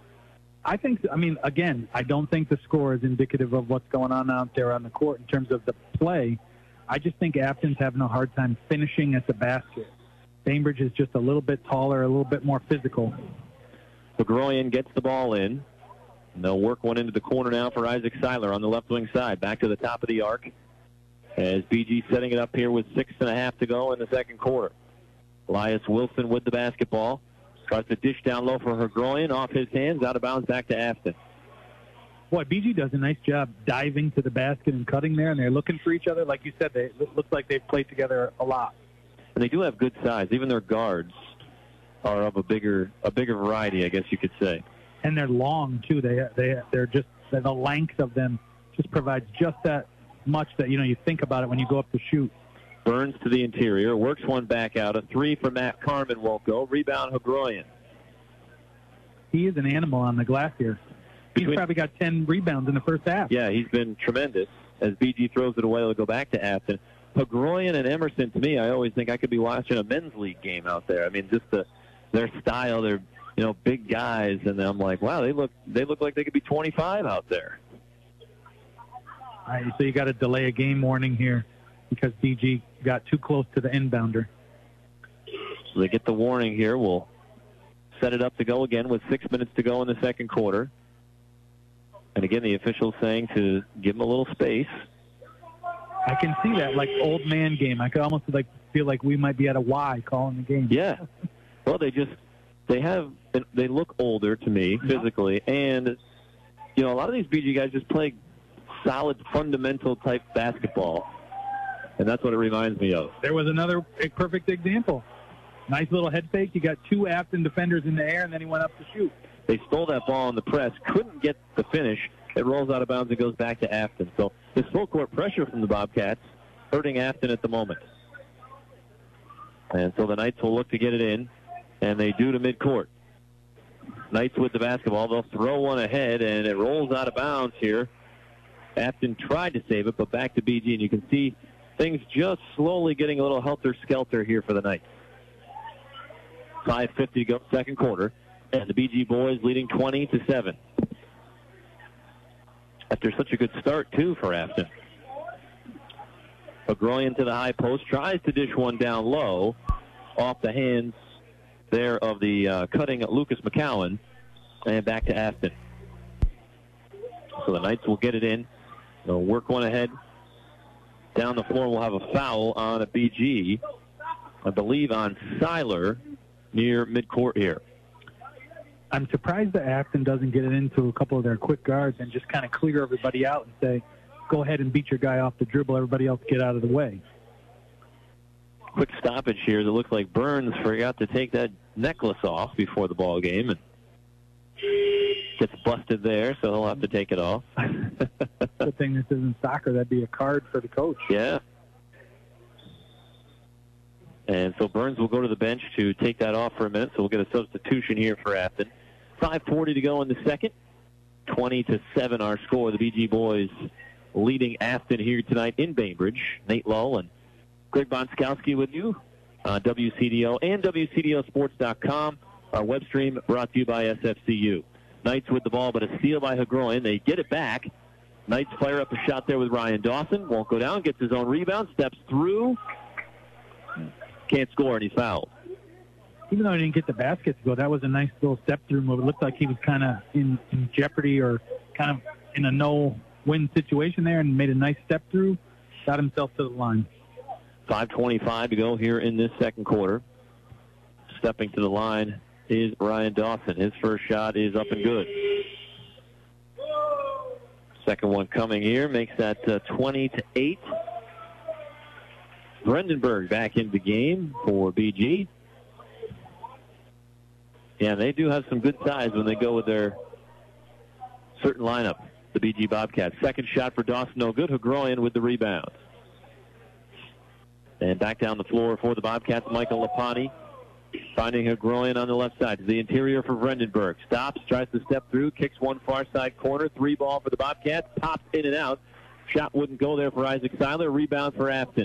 Again, I don't think the score is indicative of what's going on out there on the court in terms of the play. I just think Afton's having a hard time finishing at the basket. Bainbridge is just a little bit taller, a little bit more physical. Begroyan gets the ball in. And they'll work one into the corner now for Isaac Seiler on the left wing side. Back to the top of the arc as BG setting it up here with 6.5 to go in the second quarter. Elias Wilson with the basketball. Tries to dish down low for Begroyan. Off his hands, out of bounds, back to Afton. Boy, BG does a nice job diving to the basket and cutting there, and they're looking for each other. Like you said, it looks like they've played together a lot. And they do have good size. Even their guards are of a bigger variety, I guess you could say. And they're long too. They're just the length of them just provides just that much that you think about it when you go up to shoot. Burns to the interior, works one back out. A three for Matt Carmen won't go. Rebound Begroyan. He is an animal on the glass here. He's probably got 10 rebounds in the first half. Yeah, he's been tremendous. As BG throws it away, it'll go back to Afton. Begroyan and Emerson, to me, I always think I could be watching a men's league game out there. I mean, just their style, they're big guys, and I'm like, wow, they look like they could be 25 out there. All right, so you got to delay a game warning here because BG got too close to the inbounder. So they get the warning here. We'll set it up to go again with 6 minutes to go in the second quarter. And again, the official's saying to give him a little space. I can see that, like old man game. I could almost feel like we might be at a Y calling the game. Yeah. Well, they look older to me physically, and a lot of these BG guys just play solid, fundamental type basketball, and that's what it reminds me of. There was another perfect example. Nice little head fake. You got two Afton defenders in the air, and then he went up to shoot. They stole that ball on the press, couldn't get the finish. It rolls out of bounds and goes back to Afton. So this full court pressure from the Bobcats hurting Afton at the moment. And so the Knights will look to get it in, and they do to midcourt. Knights with the basketball. They'll throw one ahead, and it rolls out of bounds here. Afton tried to save it, but back to BG, and you can see things just slowly getting a little helter-skelter here for the Knights. 5:50 to go, second quarter, and the BG boys leading 20-7. After such a good start, too, for Afton. Agroyan to the high post, tries to dish one down low, off the hands there of the cutting Lucas McCowan, and back to Afton. So the Knights will get it in. They'll work one ahead. Down the floor, we'll have a foul on a BG, I believe on Seiler, near midcourt here. I'm surprised that Afton doesn't get it into a couple of their quick guards and just kind of clear everybody out and say, go ahead and beat your guy off the dribble. Everybody else get out of the way. Quick stoppage here. It looks like Burns forgot to take that necklace off before the ball game and gets busted there, so he'll have to take it off. Good thing this isn't soccer. That'd be a card for the coach. Yeah. And so Burns will go to the bench to take that off for a minute, so we'll get a substitution here for Afton. 5:40 to go in the second. 20-7 our score. The BG boys leading Afton here tonight in Bainbridge. Nate Lull and Greg Bonskowski with you on WCDO and WCDOsports.com. Our web stream brought to you by SFCU. Knights with the ball, but a steal by Hagroyan. They get it back. Knights fire up a shot there with Ryan Dawson. Won't go down, gets his own rebound, steps through. Can't score, and he's fouled. Even though he didn't get the basket to go, that was a nice little step-through move. It looked like he was kind of in jeopardy or kind of in a no-win situation there and made a nice step-through, got himself to the line. 5:25 to go here in this second quarter. Stepping to the line is Ryan Dawson. His first shot is up and good. Second one coming here makes that 20-8. Brandenburg back into the game for BG. Yeah, they do have some good size when they go with their certain lineup, the BG Bobcats. Second shot for Dawson, no good. Hagroyan with the rebound. And back down the floor for the Bobcats, Michael Lapani. Finding Hagroyan on the left side. To the interior for Brandenburg. Stops, tries to step through, kicks one far side corner. 3 ball for the Bobcats. Pops in and out. Shot wouldn't go there for Isaac Seiler. Rebound for Afton.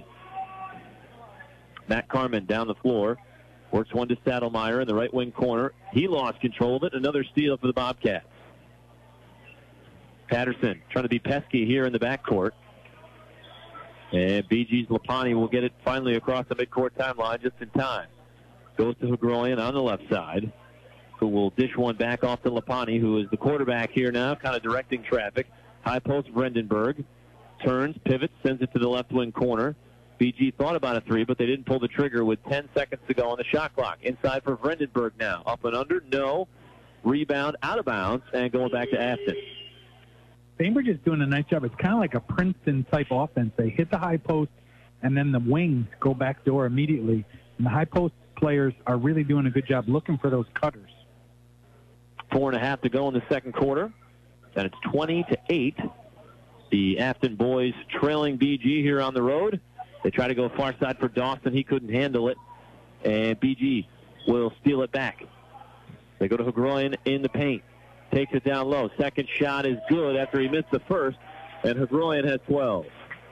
Matt Carmen down the floor. Works one to Saddlemeyer in the right wing corner. He lost control of it. Another steal for the Bobcats. Patterson trying to be pesky here in the backcourt. And BG's Lapani will get it finally across the midcourt timeline just in time. Goes to Hagroyan on the left side, who will dish one back off to Lapani, who is the quarterback here now, kind of directing traffic. High post Brandenburg. Turns, pivots, sends it to the left wing corner. BG thought about a 3, but they didn't pull the trigger with 10 seconds to go on the shot clock. Inside for Brandenburg now. Up and under, no. Rebound out of bounds, and going back to Afton. Bainbridge is doing a nice job. It's kind of like a Princeton-type offense. They hit the high post, and then the wings go back door immediately. And the high post players are really doing a good job looking for those cutters. 4.5 to go in the second quarter, and it's 20-8. The Afton boys trailing BG here on the road. They try to go far side for Dawson. He couldn't handle it, and BG will steal it back. They go to Hagroyan in the paint. Takes it down low. Second shot is good after he missed the first, and Hagroyan has 12.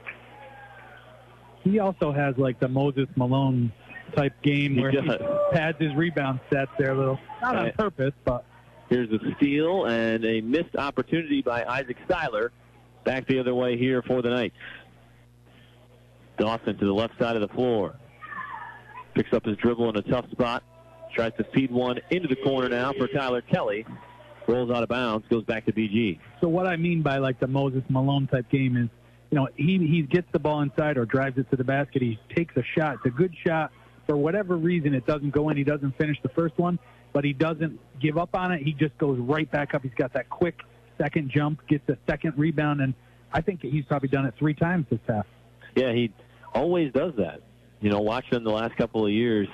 He also has like the Moses Malone type game where he pads his rebound stats there a little. Not on purpose, but. Here's a steal and a missed opportunity by Isaac Seiler. Back the other way here for the Knights. Dawson to the left side of the floor. Picks up his dribble in a tough spot. Tries to feed one into the corner now for Tyler Kelly. Rolls out of bounds, goes back to BG. So what I mean by like the Moses Malone type game is, you know, he gets the ball inside or drives it to the basket. He takes a shot. It's a good shot. For whatever reason, it doesn't go in. He doesn't finish the first one, but he doesn't give up on it. He just goes right back up. He's got that quick second jump, gets a second rebound, and I think he's probably done it 3 times this half. Yeah, he always does that. You know, watching him the last couple of years,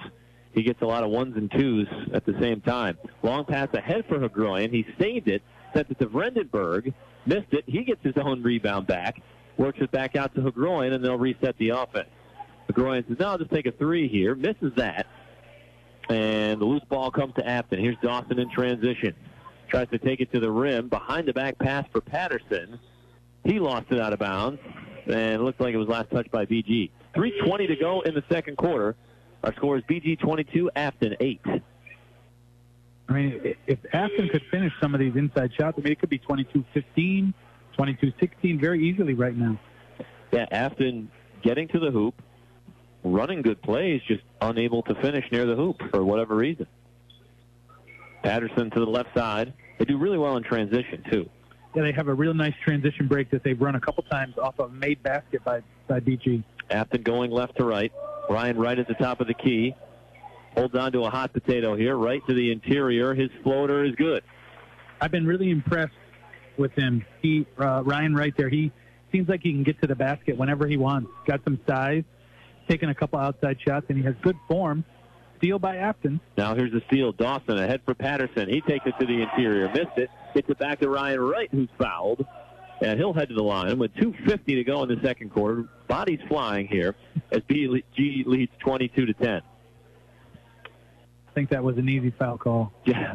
he gets a lot of ones and twos at the same time. Long pass ahead for Hagroyan. He saved it, sent it to Vredenberg, missed it. He gets his own rebound back, works it back out to Hagroyan, and they'll reset the offense. Hagroyan says, no, I'll just take a three here. Misses that. And the loose ball comes to Afton. Here's Dawson in transition. Tries to take it to the rim. Behind the back pass for Patterson. He lost it out of bounds. And it looked like it was last touched by BG. 3:20 to go in the second quarter. Our score is BG 22, Afton 8. I mean, if Afton could finish some of these inside shots, I mean, it could be 22-15, 22-16 very easily right now. Yeah, Afton getting to the hoop, running good plays, just unable to finish near the hoop for whatever reason. Patterson to the left side. They do really well in transition, too. Yeah, they have a real nice transition break that they've run a couple times off of a made basket by BG. Afton going left to right. Ryan right at the top of the key. Holds on to a hot potato here, right to the interior. His floater is good. I've been really impressed with him. Ryan right there, he seems like he can get to the basket whenever he wants. Got some size, taking a couple outside shots, and he has good form. Steal by Afton. Now here's the steal. Dawson ahead for Patterson. He takes it to the interior. Missed it. Gets it back to Ryan Wright, who's fouled. And he'll head to the line with 2:50 to go in the second quarter. Bodies flying here as BG leads 22-10. I think that was an easy foul call. Yeah.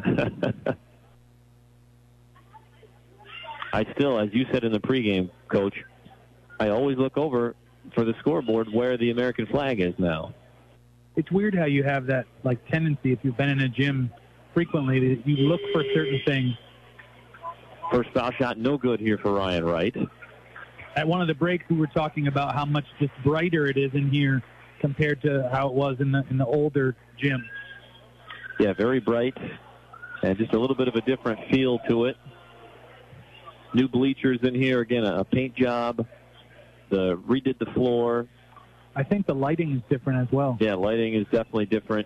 I still, as you said in the pregame, Coach, I always look over for the scoreboard where the American flag is now. It's weird how you have that tendency, if you've been in a gym frequently, that you look for certain things. First foul shot, no good here for Ryan Wright. At one of the breaks, we were talking about how much just brighter it is in here compared to how it was in the older gym. Yeah, very bright, and just a little bit of a different feel to it. New bleachers in here, again, a paint job. Redid the floor. I think the lighting is different as well. Yeah, lighting is definitely different.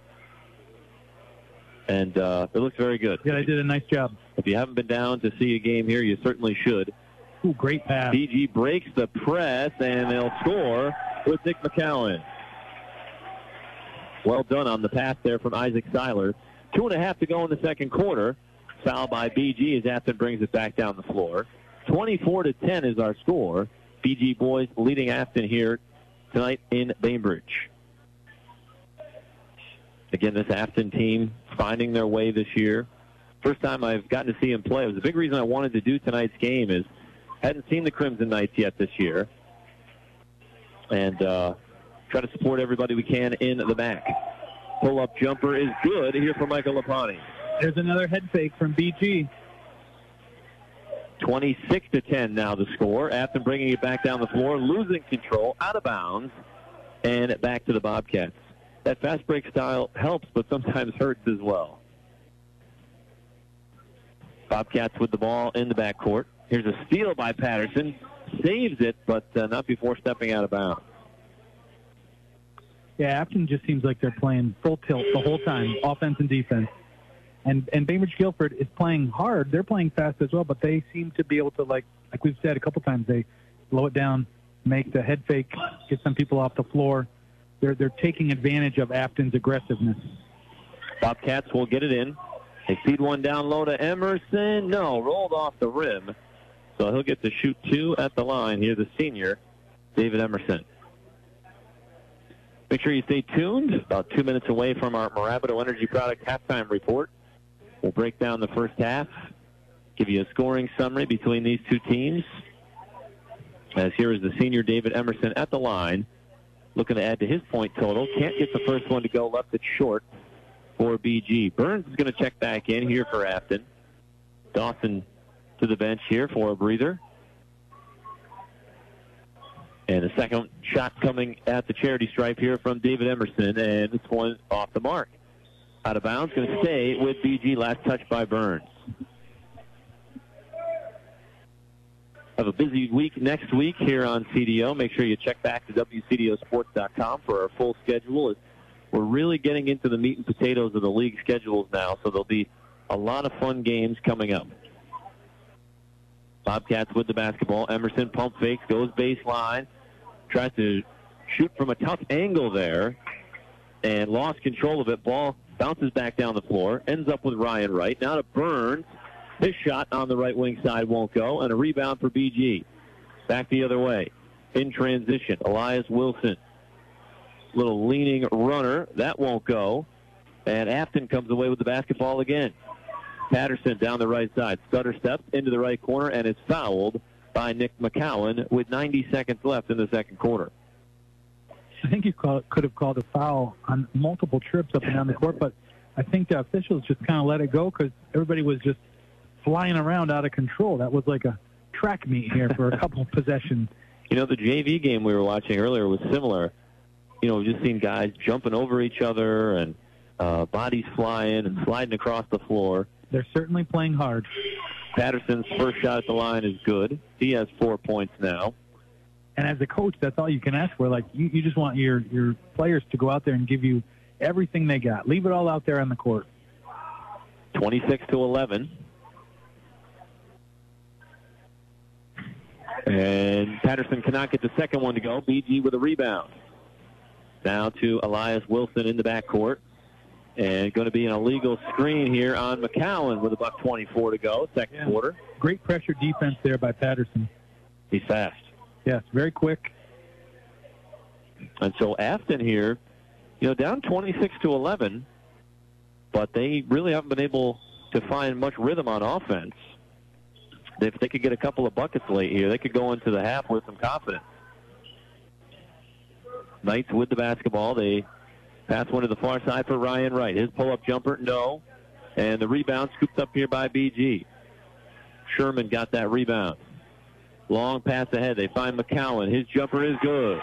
And it looks very good. Yeah, they did a nice job. If you haven't been down to see a game here, you certainly should. Ooh, great pass. BG breaks the press, and they'll score with Nick McCowan. Well done on the pass there from Isaac Seiler. 2.5 to go in the second quarter. Foul by BG as Afton brings it back down the floor. 24-10 is our score. BG boys leading Afton here tonight in Bainbridge. Again, this Afton team finding their way this year. First time I've gotten to see him play. It was a big reason I wanted to do tonight's game is hadn't seen the Crimson Knights yet this year. And try to support everybody we can in the back. Pull-up jumper is good here for Michael Lapani. There's another head fake from BG. 26-10 now the score. Afton bringing it back down the floor, losing control, out of bounds, and back to the Bobcats. That fast break style helps, but sometimes hurts as well. Bobcats with the ball in the backcourt. Here's a steal by Patterson. Saves it, but not before stepping out of bounds. Yeah, Afton just seems like they're playing full tilt the whole time, offense and defense. And Bainbridge Guilford is playing hard. They're playing fast as well, but they seem to be able to, like we've said a couple times, they slow it down, make the head fake, get some people off the floor. They're taking advantage of Afton's aggressiveness. Bobcats will get it in. They feed one down low to Emerson. No, rolled off the rim. So he'll get to shoot two at the line here, the senior, David Emerson. Make sure you stay tuned. About 2 minutes away from our Marabito Energy Product halftime report. We'll break down the first half, give you a scoring summary between these two teams. As here is the senior David Emerson at the line, looking to add to his point total. Can't get the first one to go, left it short for BG. Burns is going to check back in here for Afton. Dawson to the bench here for a breather. And a second shot coming at the charity stripe here from David Emerson, and it's one off the mark. Out of bounds, going to stay with BG, last touch by Burns. Have a busy week next week here on CDO. Make sure you check back to WCDOsports.com for our full schedule. We're really getting into the meat and potatoes of the league schedules now, so there'll be a lot of fun games coming up. Bobcats with the basketball. Emerson pump fakes, goes baseline, tries to shoot from a tough angle there. and lost control of it. Ball bounces back down the floor, ends up with Ryan Wright. Now to Burns. His shot on the right wing side won't go, and a rebound for BG. Back the other way. In transition, Elias Wilson. Little leaning runner. That won't go. And Afton comes away with the basketball again. Patterson down the right side. Stutter steps into the right corner and is fouled by Nick McCowan with 90 seconds left in the second quarter. I think you could have called a foul on multiple trips up and down the court, but I think the officials just kind of let it go because everybody was just flying around out of control. That was like a track meet here for a couple of possessions. You know, the JV game we were watching earlier was similar. You know, we've just seen guys jumping over each other and bodies flying and sliding across the floor. They're certainly playing hard. Patterson's first shot at the line is good. He has 4 points now. And as a coach, that's all you can ask for. Like, you just want your players to go out there and give you everything they got. Leave it all out there on the court. 26-11. And Patterson cannot get the second one to go. BG with a rebound. Now to Elias Wilson in the backcourt. And going to be an illegal screen here on McCowan with about 24 to go, second quarter. Great pressure defense there by Patterson. He's fast. Yes, very quick. And so Afton here, you know, down 26-11, but they really haven't been able to find much rhythm on offense. If they could get a couple of buckets late here, they could go into the half with some confidence. Knights with the basketball. They pass one to the far side for Ryan Wright. His pull-up jumper, no. And the rebound scooped up here by BG. Sherman got that rebound. Long pass ahead. They find McCowan. His jumper is good.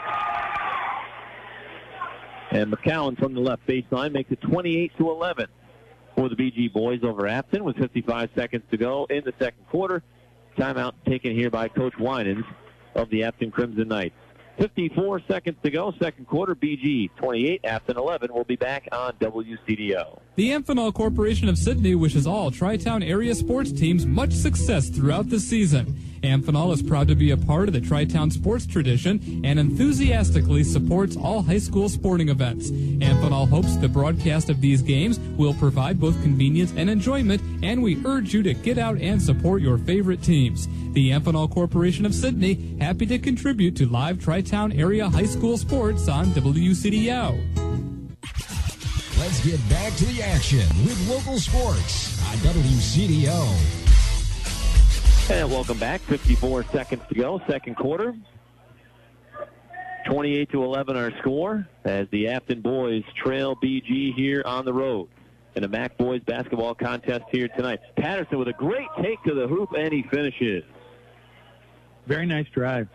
And McCowan from the left baseline makes it 28-11 for the BG boys over Afton with 55 seconds to go in the second quarter. Timeout taken here by Coach Winans of the Afton Crimson Knights. 54 seconds to go, second quarter. BG 28, Afton 11. We'll be back on WCDO. The Amphenol Corporation of Sydney wishes all Tri-Town area sports teams much success throughout the season. Amphenol is proud to be a part of the Tri-Town sports tradition and enthusiastically supports all high school sporting events. Amphenol hopes the broadcast of these games will provide both convenience and enjoyment, and we urge you to get out and support your favorite teams. The Amphenol Corporation of Sydney, happy to contribute to live Tri-Town area high school sports on WCDO. Let's get back to the action with local sports on WCDO. And welcome back. 54 seconds to go, second quarter. 28-11 our score as the Afton boys trail BG here on the road in a MAC boys basketball contest here tonight. Patterson with a great take to the hoop, and he finishes. Very nice drive.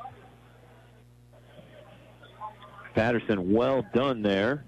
Patterson, well done there.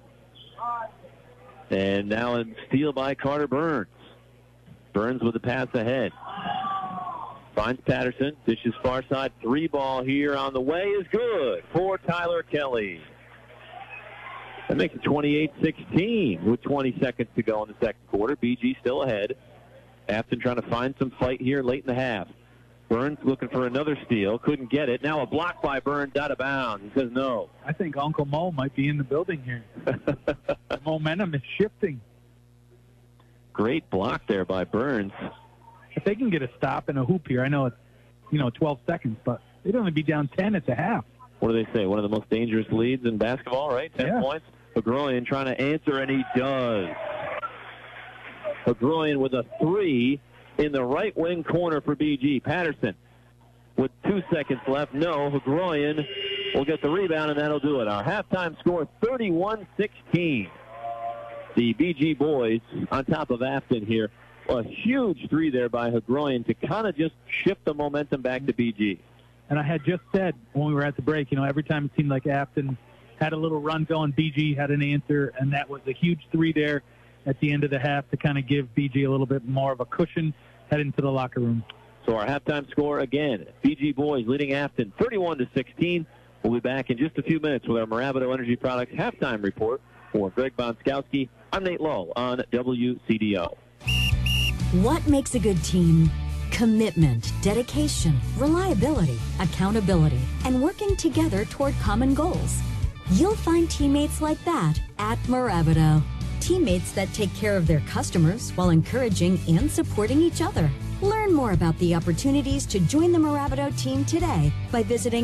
And now a steal by Carter Burns. Burns with the pass ahead. Finds Patterson, dishes far side, three ball here on the way is good for Tyler Kelly. That makes it 28-16 with 20 seconds to go in the second quarter. BG still ahead. Afton trying to find some fight here late in the half. Burns looking for another steal, couldn't get it. Now a block by Burns out of bounds. He says no. I think Uncle Mo might be in the building here. The momentum is shifting. Great block there by Burns. If they can get a stop and a hoop here, I know it's, 12 seconds, but they'd only be down 10 at the half. What do they say? One of the most dangerous leads in basketball, right? 10 points. Hagroyan trying to answer, and he does. Hagroyan with a three in the right wing corner for BG. Patterson with 2 seconds left. No, Hagroyan will get the rebound, and that'll do it. Our halftime score, 31-16. The BG boys on top of Afton here. A huge three there by Hagroyan to kind of just shift the momentum back to BG. And I had just said when we were at the break, every time it seemed like Afton had a little run going, BG had an answer, and that was a huge three there at the end of the half to kind of give BG a little bit more of a cushion heading to the locker room. So our halftime score again, BG boys leading Afton 31-16. We'll be back in just a few minutes with our Marabito Energy Products halftime report. For Greg Bonskowski, I'm Nate Lowe on WCDO. What makes a good team? Commitment, dedication, reliability, accountability, and working together toward common goals. You'll find teammates like that at Marabito. Teammates that take care of their customers while encouraging and supporting each other. Learn more about the opportunities to join the Marabito team today by visiting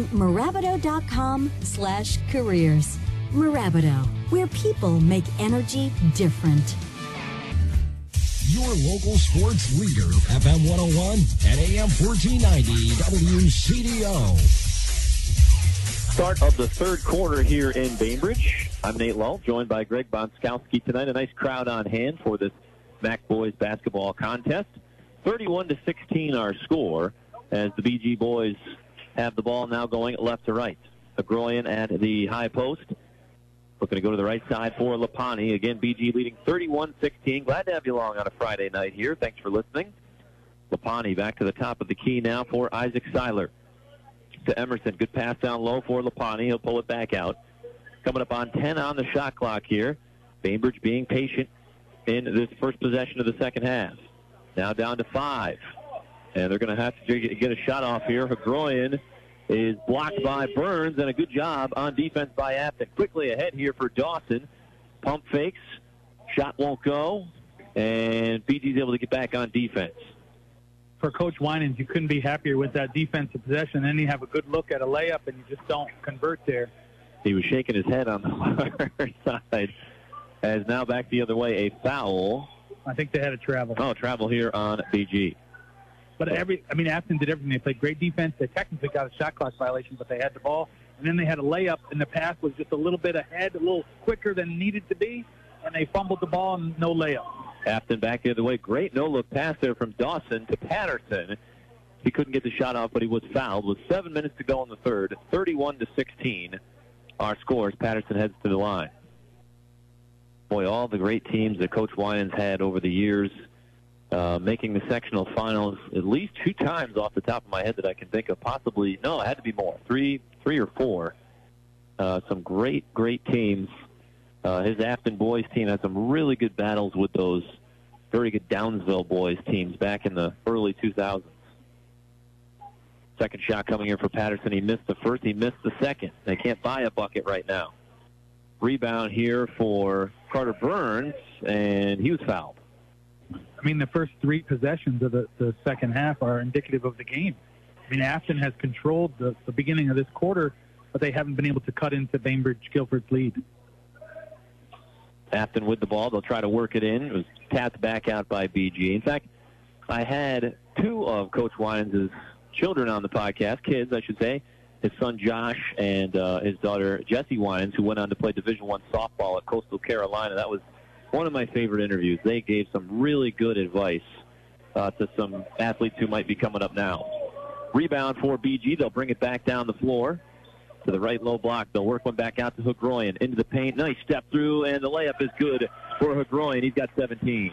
marabito.com/careers. Marabito, where people make energy different. Your local sports leader, FM 101 and AM 1490 WCDO. Start of the third quarter here in Bainbridge. I'm Nate Lull, joined by Greg Bonskowski tonight. A nice crowd on hand for this MAC boys basketball contest. 31-16 our score as the BG boys have the ball now going left to right. Agroyan at the high post. Looking to go to the right side for Lapani. Again, BG leading 31-16. Glad to have you along on a Friday night here. Thanks for listening. Lapani back to the top of the key now for Isaac Seiler. To Emerson. Good pass down low for Lapani. He'll pull it back out. Coming up on 10 on the shot clock here. Bainbridge being patient in this first possession of the second half. Now down to 5. And they're going to have to get a shot off here. Hagroyan is blocked by Burns, and a good job on defense by Afton. Quickly ahead here for Dawson. Pump fakes. Shot won't go. And BG's able to get back on defense. For Coach Winans, you couldn't be happier with that defensive possession. Then you have a good look at a layup, and you just don't convert there. He was shaking his head on the far side. As now back the other way, a foul. I think they had a travel. Oh, travel here on BG. But Afton did everything. They played great defense. They technically got a shot clock violation, but they had the ball. And then they had a layup, and the pass was just a little bit ahead, a little quicker than needed to be, and they fumbled the ball and no layup. Afton back the other way. Great no-look pass there from Dawson to Patterson. He couldn't get the shot off, but he was fouled. With 7 minutes to go in the third, 31-16 our scores. Patterson heads to the line. Boy, all the great teams that Coach Winans had over the years, making the sectional finals at least 2 times off the top of my head that I can think of. Possibly, no, it had to be more. Three or four. Some great teams. His Afton boys team had some really good battles with those very good Downsville boys teams back in the early 2000s. Second shot coming in for Patterson. He missed the first. He missed the second. They can't buy a bucket right now. Rebound here for Carter Burns, and he was fouled. I mean, the first 3 possessions of the second half are indicative of the game. I mean, Afton has controlled the beginning of this quarter, but they haven't been able to cut into Bainbridge-Guilford's lead. Afton with the ball. They'll try to work it in. It was tapped back out by BG. In fact, I had 2 of Coach Winans' children on the podcast, kids, I should say. His son Josh and his daughter Jessie Winans, who went on to play Division I softball at Coastal Carolina. That was one of my favorite interviews. They gave some really good advice to some athletes who might be coming up now. Rebound for BG. They'll bring it back down the floor to the right low block. They'll work one back out to Hagroyan. Into the paint. Nice step through, and the layup is good for Hagroyan. He's got 17.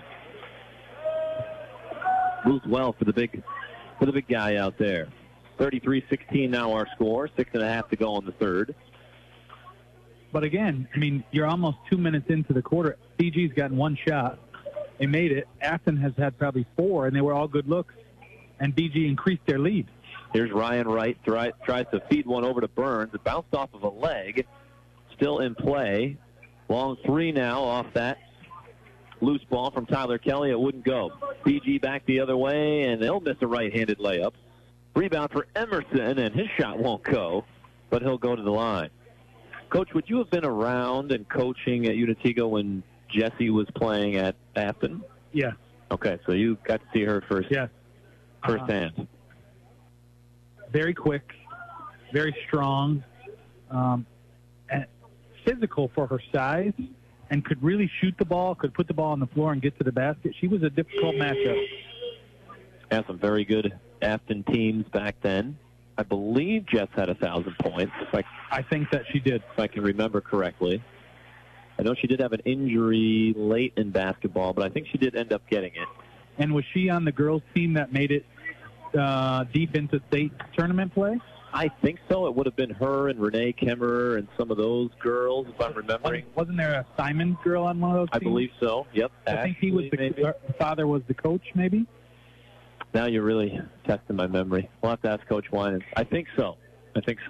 Moves well for the big guy out there. 33-16 now our score. 6.5 to go in the third. But again, I mean, you're almost 2 minutes into the quarter. BG's gotten 1 shot. They made it. Afton has had probably 4, and they were all good looks. And BG increased their lead. Here's Ryan Wright. Tries to feed one over to Burns. It bounced off of a leg. Still in play. Long 3 now off that loose ball from Tyler Kelly. It wouldn't go. BG back the other way, and they'll miss a right-handed layup. Rebound for Emerson, and his shot won't go, but he'll go to the line. Coach, would you have been around and coaching at Unitigo when Jessie was playing at Afton? Yeah. Okay, so you got to see her firsthand. Very quick, very strong, and physical for her size, and could really shoot the ball, could put the ball on the floor and get to the basket. She was a difficult matchup. Had some very good Afton teams back then. I believe Jess had 1,000 points. I think that she did. If I can remember correctly. I know she did have an injury late in basketball, but I think she did end up getting it. And was she on the girls' team that made it deep into state tournament play? I think so. It would have been her and Renee Kemmerer and some of those girls, if I'm remembering. Wasn't there a Simon girl on one of those teams? I believe so. Yep. I think he was the father was the coach, maybe? Now you're really testing my memory. We'll have to ask Coach Winans. I think so.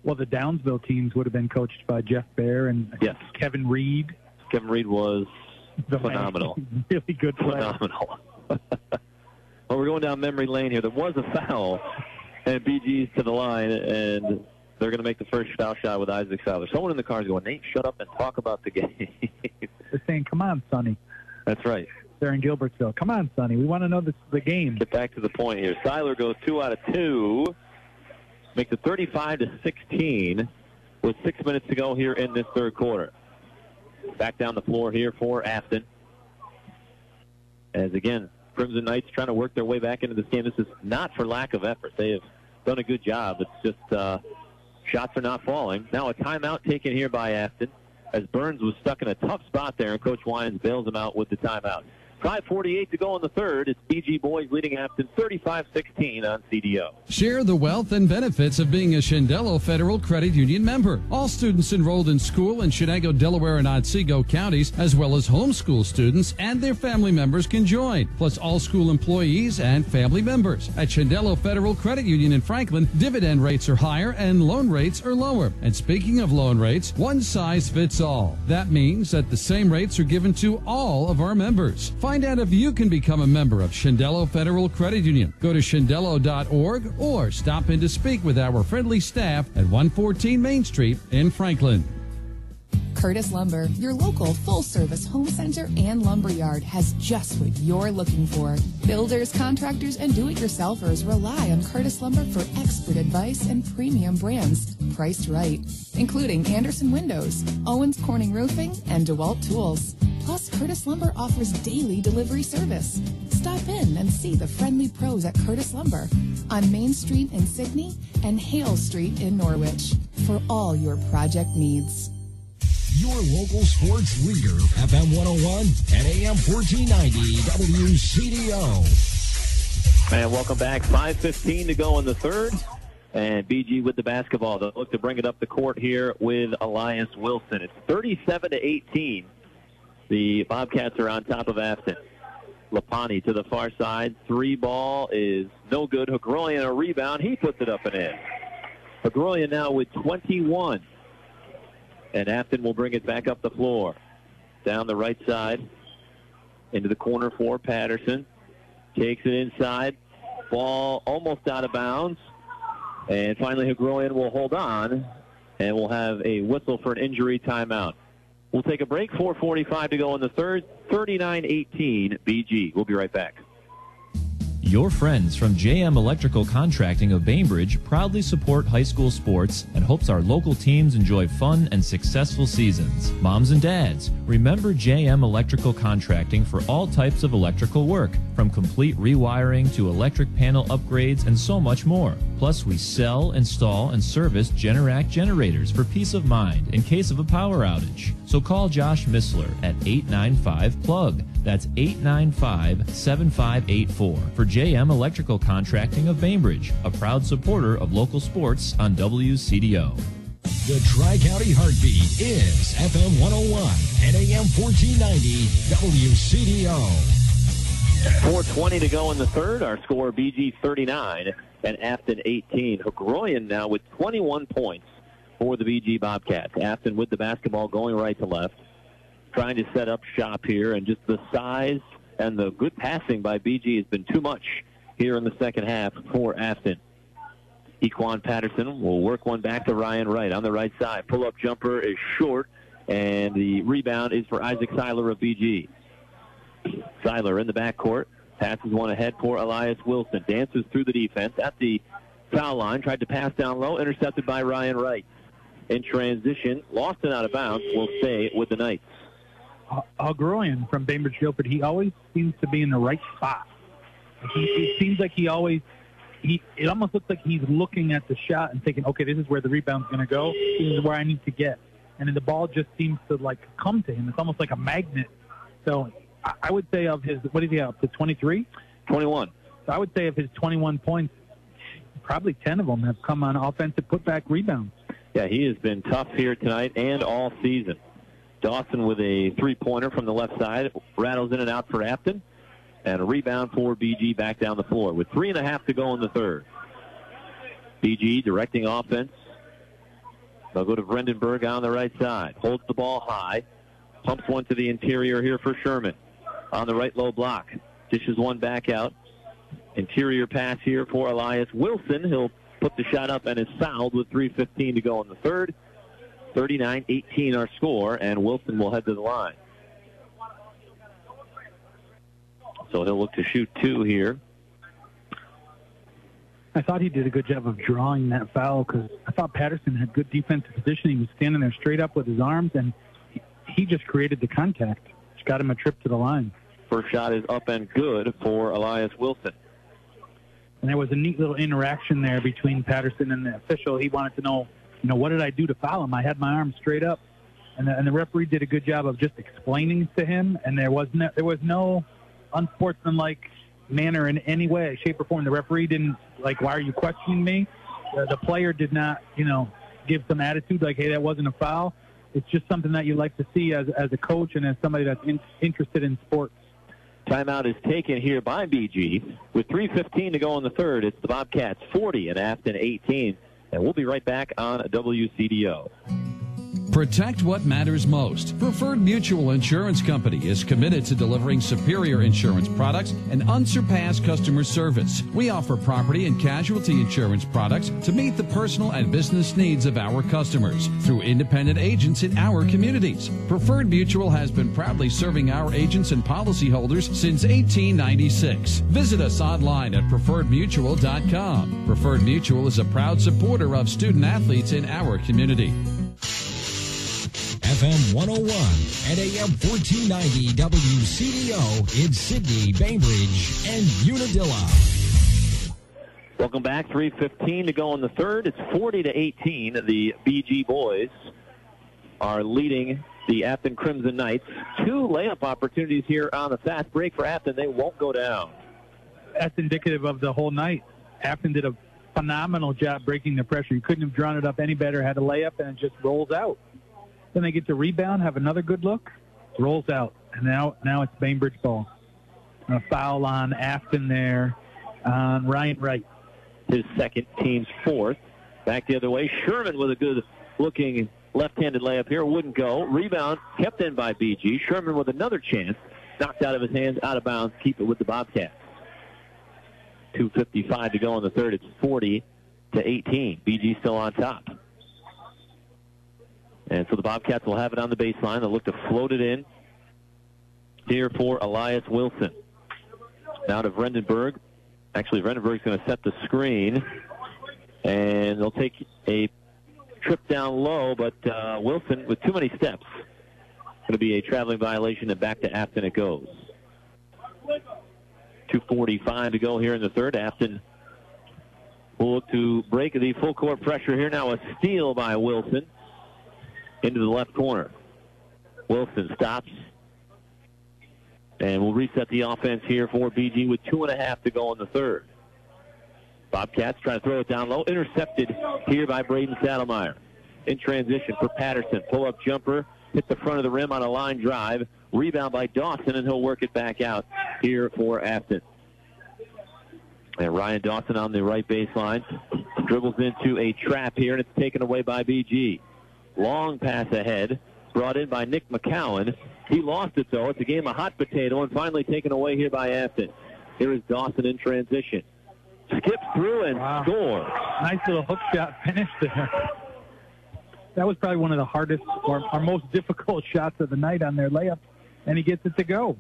Well, the Downsville teams would have been coached by Jeff Bear and Yes. Kevin Reed. Kevin Reed was phenomenal. Really good player. Phenomenal. Well, we're going down memory lane here. There was a foul, and BG's to the line, and they're going to make the first foul shot with Isaac Seiler. Someone in the car is going, Nate, shut up and talk about the game. They're saying, come on, Sonny. That's right. They're in Gilbertsville. Come on, Sonny. We want to know the game. Get back to the point here. Seiler goes 2 out of 2. Makes it 35-16 with 6 minutes to go here in this third quarter. Back down the floor here for Afton. As again, Crimson Knights trying to work their way back into this game. This is not for lack of effort. They have done a good job. It's just shots are not falling. Now a timeout taken here by Afton as Burns was stuck in a tough spot there, and Coach Wyans bails him out with the timeout. 5:48 to go in the third. It's BG boys leading Afton 35-16 on CDO. Share the wealth and benefits of being a Shendello Federal Credit Union member. All students enrolled in school in Chenango, Delaware, and Otsego counties, as well as homeschool students and their family members can join, plus all school employees and family members. At Shendello Federal Credit Union in Franklin, dividend rates are higher and loan rates are lower. And speaking of loan rates, one size fits all. That means that the same rates are given to all of our members. Find out if you can become a member of Shendello Federal Credit Union. Go to shendello.org or stop in to speak with our friendly staff at 114 Main Street in Franklin. Curtis Lumber, your local full-service home center and lumber yard, has just what you're looking for. Builders, contractors, and do-it-yourselfers rely on Curtis Lumber for expert advice and premium brands priced right, including Anderson Windows, Owens Corning Roofing, and DeWalt Tools. Plus, Curtis Lumber offers daily delivery service. Stop in and see the friendly pros at Curtis Lumber on Main Street in Sydney and Hale Street in Norwich for all your project needs. Your local sports leader, FM 101 and AM 1490 WCDO. And welcome back. 5:15 to go in the third. And BG with the basketball. They'll look to bring it up the court here with Elias Wilson. It's 37-18. The Bobcats are on top of Afton. Lapani to the far side. 3-ball is no good. Hagroyan a rebound. He puts it up and in. Hagroyan now with 21. And Afton will bring it back up the floor. Down the right side. Into the corner for Patterson. Takes it inside. Ball almost out of bounds. And finally Hagroyan will hold on. And we'll have a whistle for an injury timeout. We'll take a break. 4:45 to go in the third. 39-18 BG. We'll be right back. Your friends from JM Electrical Contracting of Bainbridge proudly support high school sports and hopes our local teams enjoy fun and successful seasons. Moms and dads, remember JM Electrical Contracting for all types of electrical work, from complete rewiring to electric panel upgrades and so much more. Plus, we sell, install, and service Generac generators for peace of mind in case of a power outage. So call Josh Missler at 895-PLUG. That's 895-7584 for JM Electrical Contracting of Bainbridge, a proud supporter of local sports on WCDO. The Tri-County Heartbeat is FM 101 and AM 1490 WCDO. 4:20 to go in the third. Our score, BG 39 and Afton 18. Hagroyan now with 21 points for the BG Bobcats. Afton with the basketball going right to left, trying to set up shop here, and just the size and the good passing by BG has been too much here in the second half for Afton. Equan Patterson will work one back to Ryan Wright on the right side. Pull-up jumper is short, and the rebound is for Isaac Seiler of BG. Seiler in the backcourt, passes one ahead for Elias Wilson. Dances through the defense at the foul line, tried to pass down low, intercepted by Ryan Wright. In transition, lost it out of bounds, will stay with the Knights. Hagroyan from Bainbridge Guilford, he always seems to be in the right spot. It seems like it almost looks like he's looking at the shot and thinking, okay, this is where the rebound's going to go. This is where I need to get. And then the ball just seems to, come to him. It's almost like a magnet. So I would say of his, what did he have, to 23? 21. So I would say of his 21 points, probably 10 of them have come on offensive putback rebounds. Yeah, he has been tough here tonight and all season. Dawson with a three-pointer from the left side, rattles in and out for Afton, and a rebound for BG back down the floor with 3.5 to go in the third. BG directing offense They'll go to Vredenberg on the right side. Holds the ball high. Pumps one to the interior here for Sherman. On the right low block. Dishes one back out. Interior pass here for Elias Wilson. He'll put the shot up and is fouled with 3:15 to go in the third. 39-18 our score, and Wilson will head to the line. So he'll look to shoot two here. I thought he did a good job of drawing that foul because I thought Patterson had good defensive positioning. He was standing there straight up with his arms, and he just created the contact. Just got him a trip to the line. First shot is up and good for Elias Wilson. And there was a neat little interaction there between Patterson and the official. He wanted to know, what did I do to foul him? I had my arms straight up. And the referee did a good job of just explaining to him, and there was no unsportsmanlike manner in any way, shape, or form. The referee didn't, why are you questioning me? The player did not, give some attitude like, hey, that wasn't a foul. It's just something that you like to see as a coach and as somebody that's interested in sports. Timeout is taken here by BG. With 3:15 to go in the third, it's the Bobcats 40 and Afton 18. And we'll be right back on WCDO. Protect what matters most. Preferred Mutual Insurance Company is committed to delivering superior insurance products and unsurpassed customer service. We offer property and casualty insurance products to meet the personal and business needs of our customers through independent agents in our communities. Preferred Mutual has been proudly serving our agents and policyholders since 1896. Visit us online at preferredmutual.com. Preferred Mutual is a proud supporter of student athletes in our community. FM 101 and AM 1490 WCDO in Sydney, Bainbridge, and Unadilla. Welcome back. 3:15 to go in the third. It's 40-18. The BG boys are leading the Afton Crimson Knights. Two layup opportunities here on the fast break for Afton. They won't go down. That's indicative of the whole night. Afton did a phenomenal job breaking the pressure. You couldn't have drawn it up any better. Had a layup, and it just rolls out. Then they get to rebound, have another good look, rolls out. And now it's Bainbridge ball. A foul on Afton there on Ryan Wright. His second, team's fourth. Back the other way. Sherman with a good-looking left-handed layup here. Wouldn't go. Rebound kept in by BG. Sherman with another chance. Knocked out of his hands, out of bounds. Keep it with the Bobcats. 2:55 to go in the third. It's 40-18. BG still on top. And so the Bobcats will have it on the baseline. They'll look to float it in here for Elias Wilson. Now to Vredenberg. Actually, Vredenberg's going to set the screen. And they'll take a trip down low, but Wilson, with too many steps, going to be a traveling violation, and back to Afton it goes. 2:45 to go here in the third. Afton will look to break the full court pressure here. Now a steal by Wilson. Into the left corner. Wilson stops. And we'll reset the offense here for BG with 2.5 to go in the third. Bobcats trying to throw it down low. Intercepted here by Braden Saddlemeyer. In transition for Patterson. Pull-up jumper. Hit the front of the rim on a line drive. Rebound by Dawson, and he'll work it back out here for Afton. And Ryan Dawson on the right baseline. Dribbles into a trap here, and it's taken away by BG. Long pass ahead, brought in by Nick McCowan. He lost it, though. It's a game of hot potato, and finally taken away here by Afton. Here is Dawson in transition. Skips through and scores. Nice little hook shot finish there. That was probably one of the hardest or most difficult shots of the night on their layup, and he gets it to go.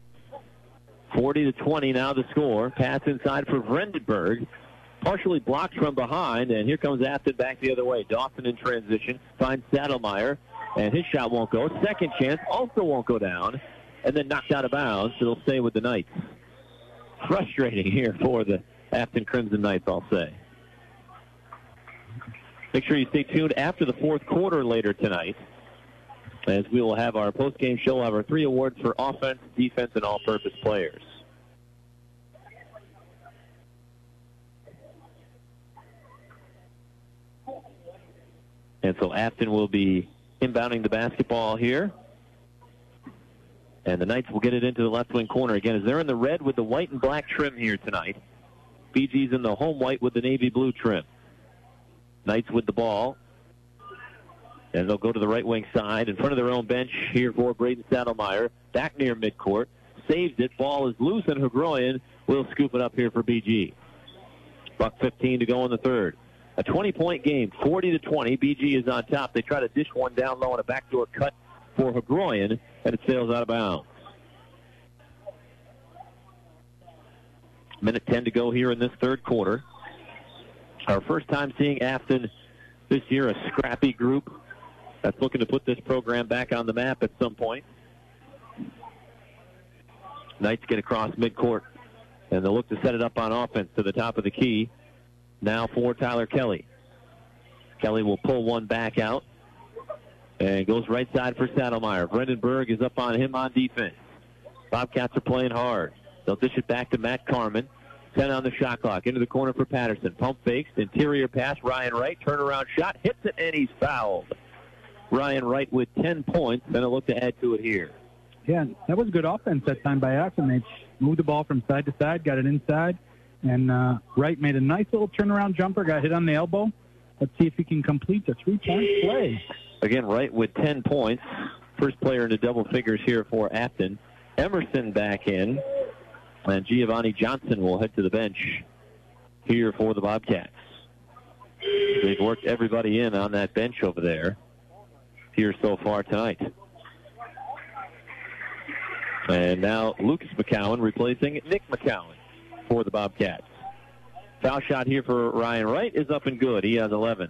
40-20 now the score. Pass inside for Vredenberg. Partially blocked from behind, and here comes Afton back the other way. Dawson in transition, finds Saddlemeyer, and his shot won't go. Second chance also won't go down, and then knocked out of bounds. It'll stay with the Knights. Frustrating here for the Afton Crimson Knights, I'll say. Make sure you stay tuned after the fourth quarter later tonight, as we will have our post-game show. We'll have our 3 awards for offense, defense, and all-purpose players. And so Afton will be inbounding the basketball here. And the Knights will get it into the left wing corner again, as they're in the red with the white and black trim here tonight. BG's in the home white with the navy blue trim. Knights with the ball. And they'll go to the right wing side in front of their own bench here for Braden Saddlemeyer. Back near midcourt. Saves it. Ball is loose, and Hagroyan will scoop it up here for BG. $1:15 to go in the third. A 20-point game, 40-20. BG is on top. They try to dish one down low on a backdoor cut for Hagroyan, and it sails out of bounds. Minute 10 to go here in this third quarter. Our first time seeing Afton this year, a scrappy group that's looking to put this program back on the map at some point. Knights get across midcourt, and they'll look to set it up on offense to the top of the key. Now for Tyler Kelly. Kelly will pull one back out and goes right side for Saddlemeyer. Brendan Berg is up on him on defense. Bobcats are playing hard. They'll dish it back to Matt Carmen. 10 on the shot clock. Into the corner for Patterson. Pump fakes. Interior pass. Ryan Wright. Turnaround shot. Hits it, and he's fouled. Ryan Wright with 10 points. Then a look to add to it here. Yeah, that was good offense that time by Afton. They moved the ball from side to side, got it inside, and Wright made a nice little turnaround jumper, got hit on the elbow. Let's see if he can complete the three-point play. Again, Wright with 10 points. First player into double figures here for Afton. Emerson back in, and Giovanni Johnson will head to the bench here for the Bobcats. They've worked everybody in on that bench over there here so far tonight. And now Lucas McCowan replacing Nick McCowan for the Bobcats. Foul shot here for Ryan Wright is up and good. He has 11.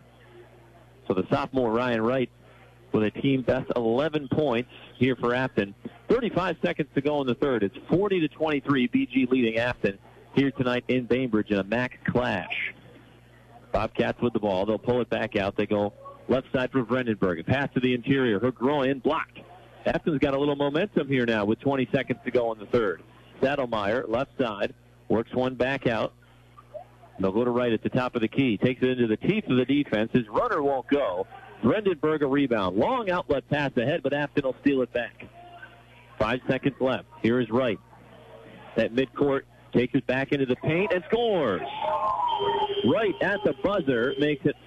So the sophomore Ryan Wright with a team best 11 points here for Afton. 35 seconds to go in the third. It's 40-23. BG leading Afton here tonight in Bainbridge in a MAC clash. Bobcats with the ball. They'll pull it back out. They go left side for Brandenburg. A pass to the interior. Hagroyan blocked. Afton's got a little momentum here now with 20 seconds to go in the third. Saddlemeyer, left side, works one back out. They'll go to right at the top of the key. Takes it into the teeth of the defense. His runner won't go. Brandenburg a rebound. Long outlet pass ahead, but Afton will steal it back. 5 seconds left. Here is Wright. At midcourt, takes it back into the paint and scores. Wright at the buzzer makes it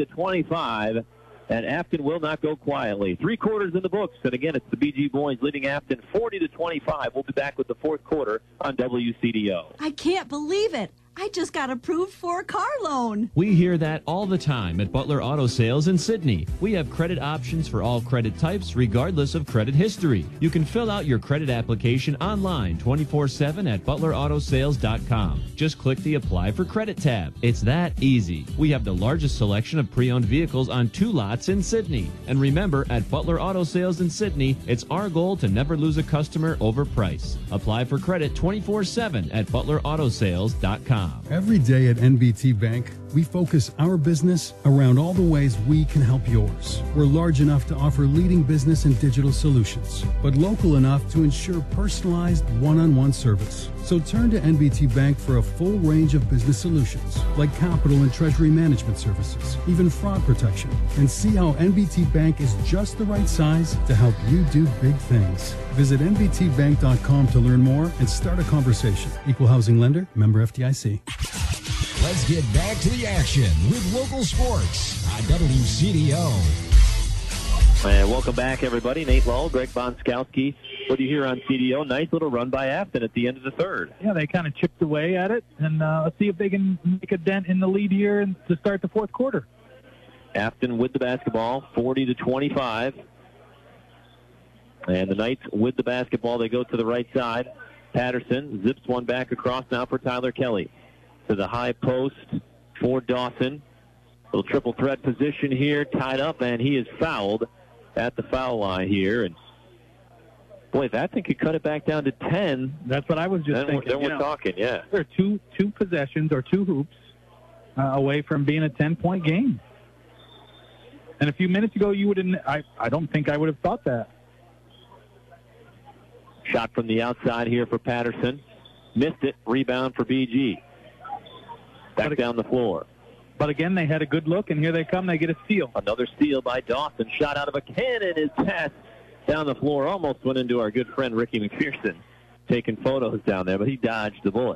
40-25. And Afton will not go quietly. 3 quarters in the books. And again, it's the BG boys leading Afton 40-25. We'll be back with the fourth quarter on WCDO. I can't believe it. I just got approved for a car loan. We hear that all the time at Butler Auto Sales in Sydney. We have credit options for all credit types, regardless of credit history. You can fill out your credit application online 24/7 at ButlerAutoSales.com. Just click the Apply for Credit tab. It's that easy. We have the largest selection of pre-owned vehicles on 2 lots in Sydney. And remember, at Butler Auto Sales in Sydney, it's our goal to never lose a customer over price. Apply for credit 24/7 at ButlerAutoSales.com. Every day at NBT Bank, we focus our business around all the ways we can help yours. We're large enough to offer leading business and digital solutions, but local enough to ensure personalized one-on-one service. So turn to NBT Bank for a full range of business solutions, like capital and treasury management services, even fraud protection, and see how NBT Bank is just the right size to help you do big things. Visit NBTBank.com to learn more and start a conversation. Equal housing lender, member FDIC. Let's get back to the action with local sports on WCDO. And welcome back, everybody. Nate Lull, Greg Bonskowski. What do you hear on CDO? Nice little run by Afton at the end of the third. Yeah, they kind of chipped away at it, and let's see if they can make a dent in the lead here to start the fourth quarter. Afton with the basketball, 40-25. And the Knights with the basketball. They go to the right side. Patterson zips one back across now for Tyler Kelly. To the high post for Dawson. Little triple threat position here, tied up, and he is fouled at the foul line here. And boy, if Afton could cut it back down to 10. That's what I was just thinking. Then we're talking, yeah. They're two possessions or 2 hoops away from being a 10-point game. And a few minutes ago, you wouldn't. I don't think I would have thought that. Shot from the outside here for Patterson. Missed it. Rebound for BG. Back down the floor. But again, they had a good look, and here they come. They get a steal. Another steal by Dawson. Shot out of a cannon. His pass down the floor almost went into our good friend Ricky McPherson, taking photos down there, but he dodged the bullet.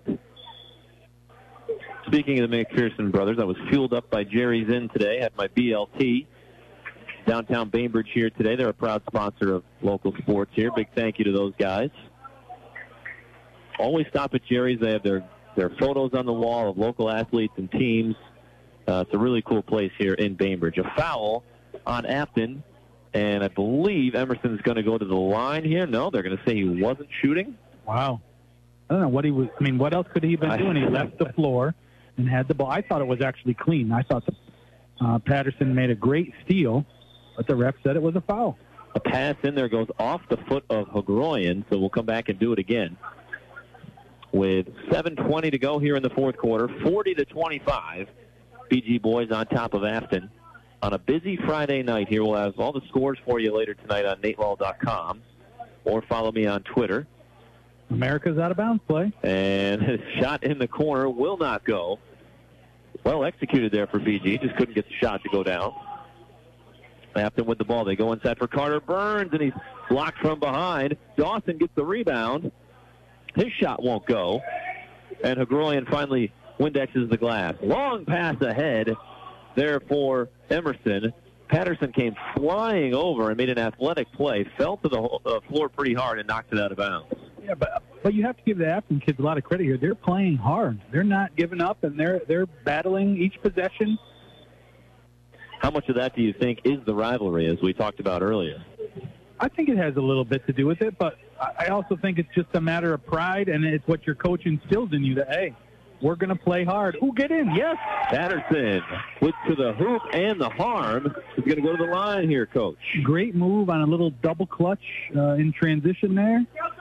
Speaking of the McPherson brothers, I was fueled up by Jerry Zinn today. Had my BLT. downtown Bainbridge here today. They're a proud sponsor of local sports here. Big thank you to those guys. Always stop at Jerry's. They have their photos on the wall of local athletes and teams. It's a really cool place here in Bainbridge. A foul on Afton, and I believe Emerson's going to go to the line here. No, they're going to say he wasn't shooting. Wow. I don't know what he was. I mean, what else could he have been doing? He left the floor and had the ball. I thought it was actually clean. I thought Patterson made a great steal, but the ref said it was a foul. A pass in there goes off the foot of Hagroyan, so we'll come back and do it again. With 7:20 to go here in the fourth quarter, 40-25. BG boys on top of Afton. On a busy Friday night here, we'll have all the scores for you later tonight on NateLaw.com, or follow me on Twitter. America's out of bounds play. And his shot in the corner will not go. Well executed there for BG. Just couldn't get the shot to go down. Afton with the ball. They go inside for Carter Burns, and he's blocked from behind. Dawson gets the rebound. His shot won't go. And Hagroyan finally Windexes the glass. Long pass ahead there for Emerson. Patterson came flying over and made an athletic play, fell to the floor pretty hard and knocked it out of bounds. Yeah, but you have to give the Afton kids a lot of credit here. They're playing hard. They're not giving up, and they're battling each possession. How much of that do you think is the rivalry, as we talked about earlier? I think it has a little bit to do with it, but I also think it's just a matter of pride, and it's what your coach instills in you that, hey, we're going to play hard. Ooh, get in, yes. Patterson with to the hoop and the harm is going to go to the line here, Coach. Great move on a little double clutch in transition there.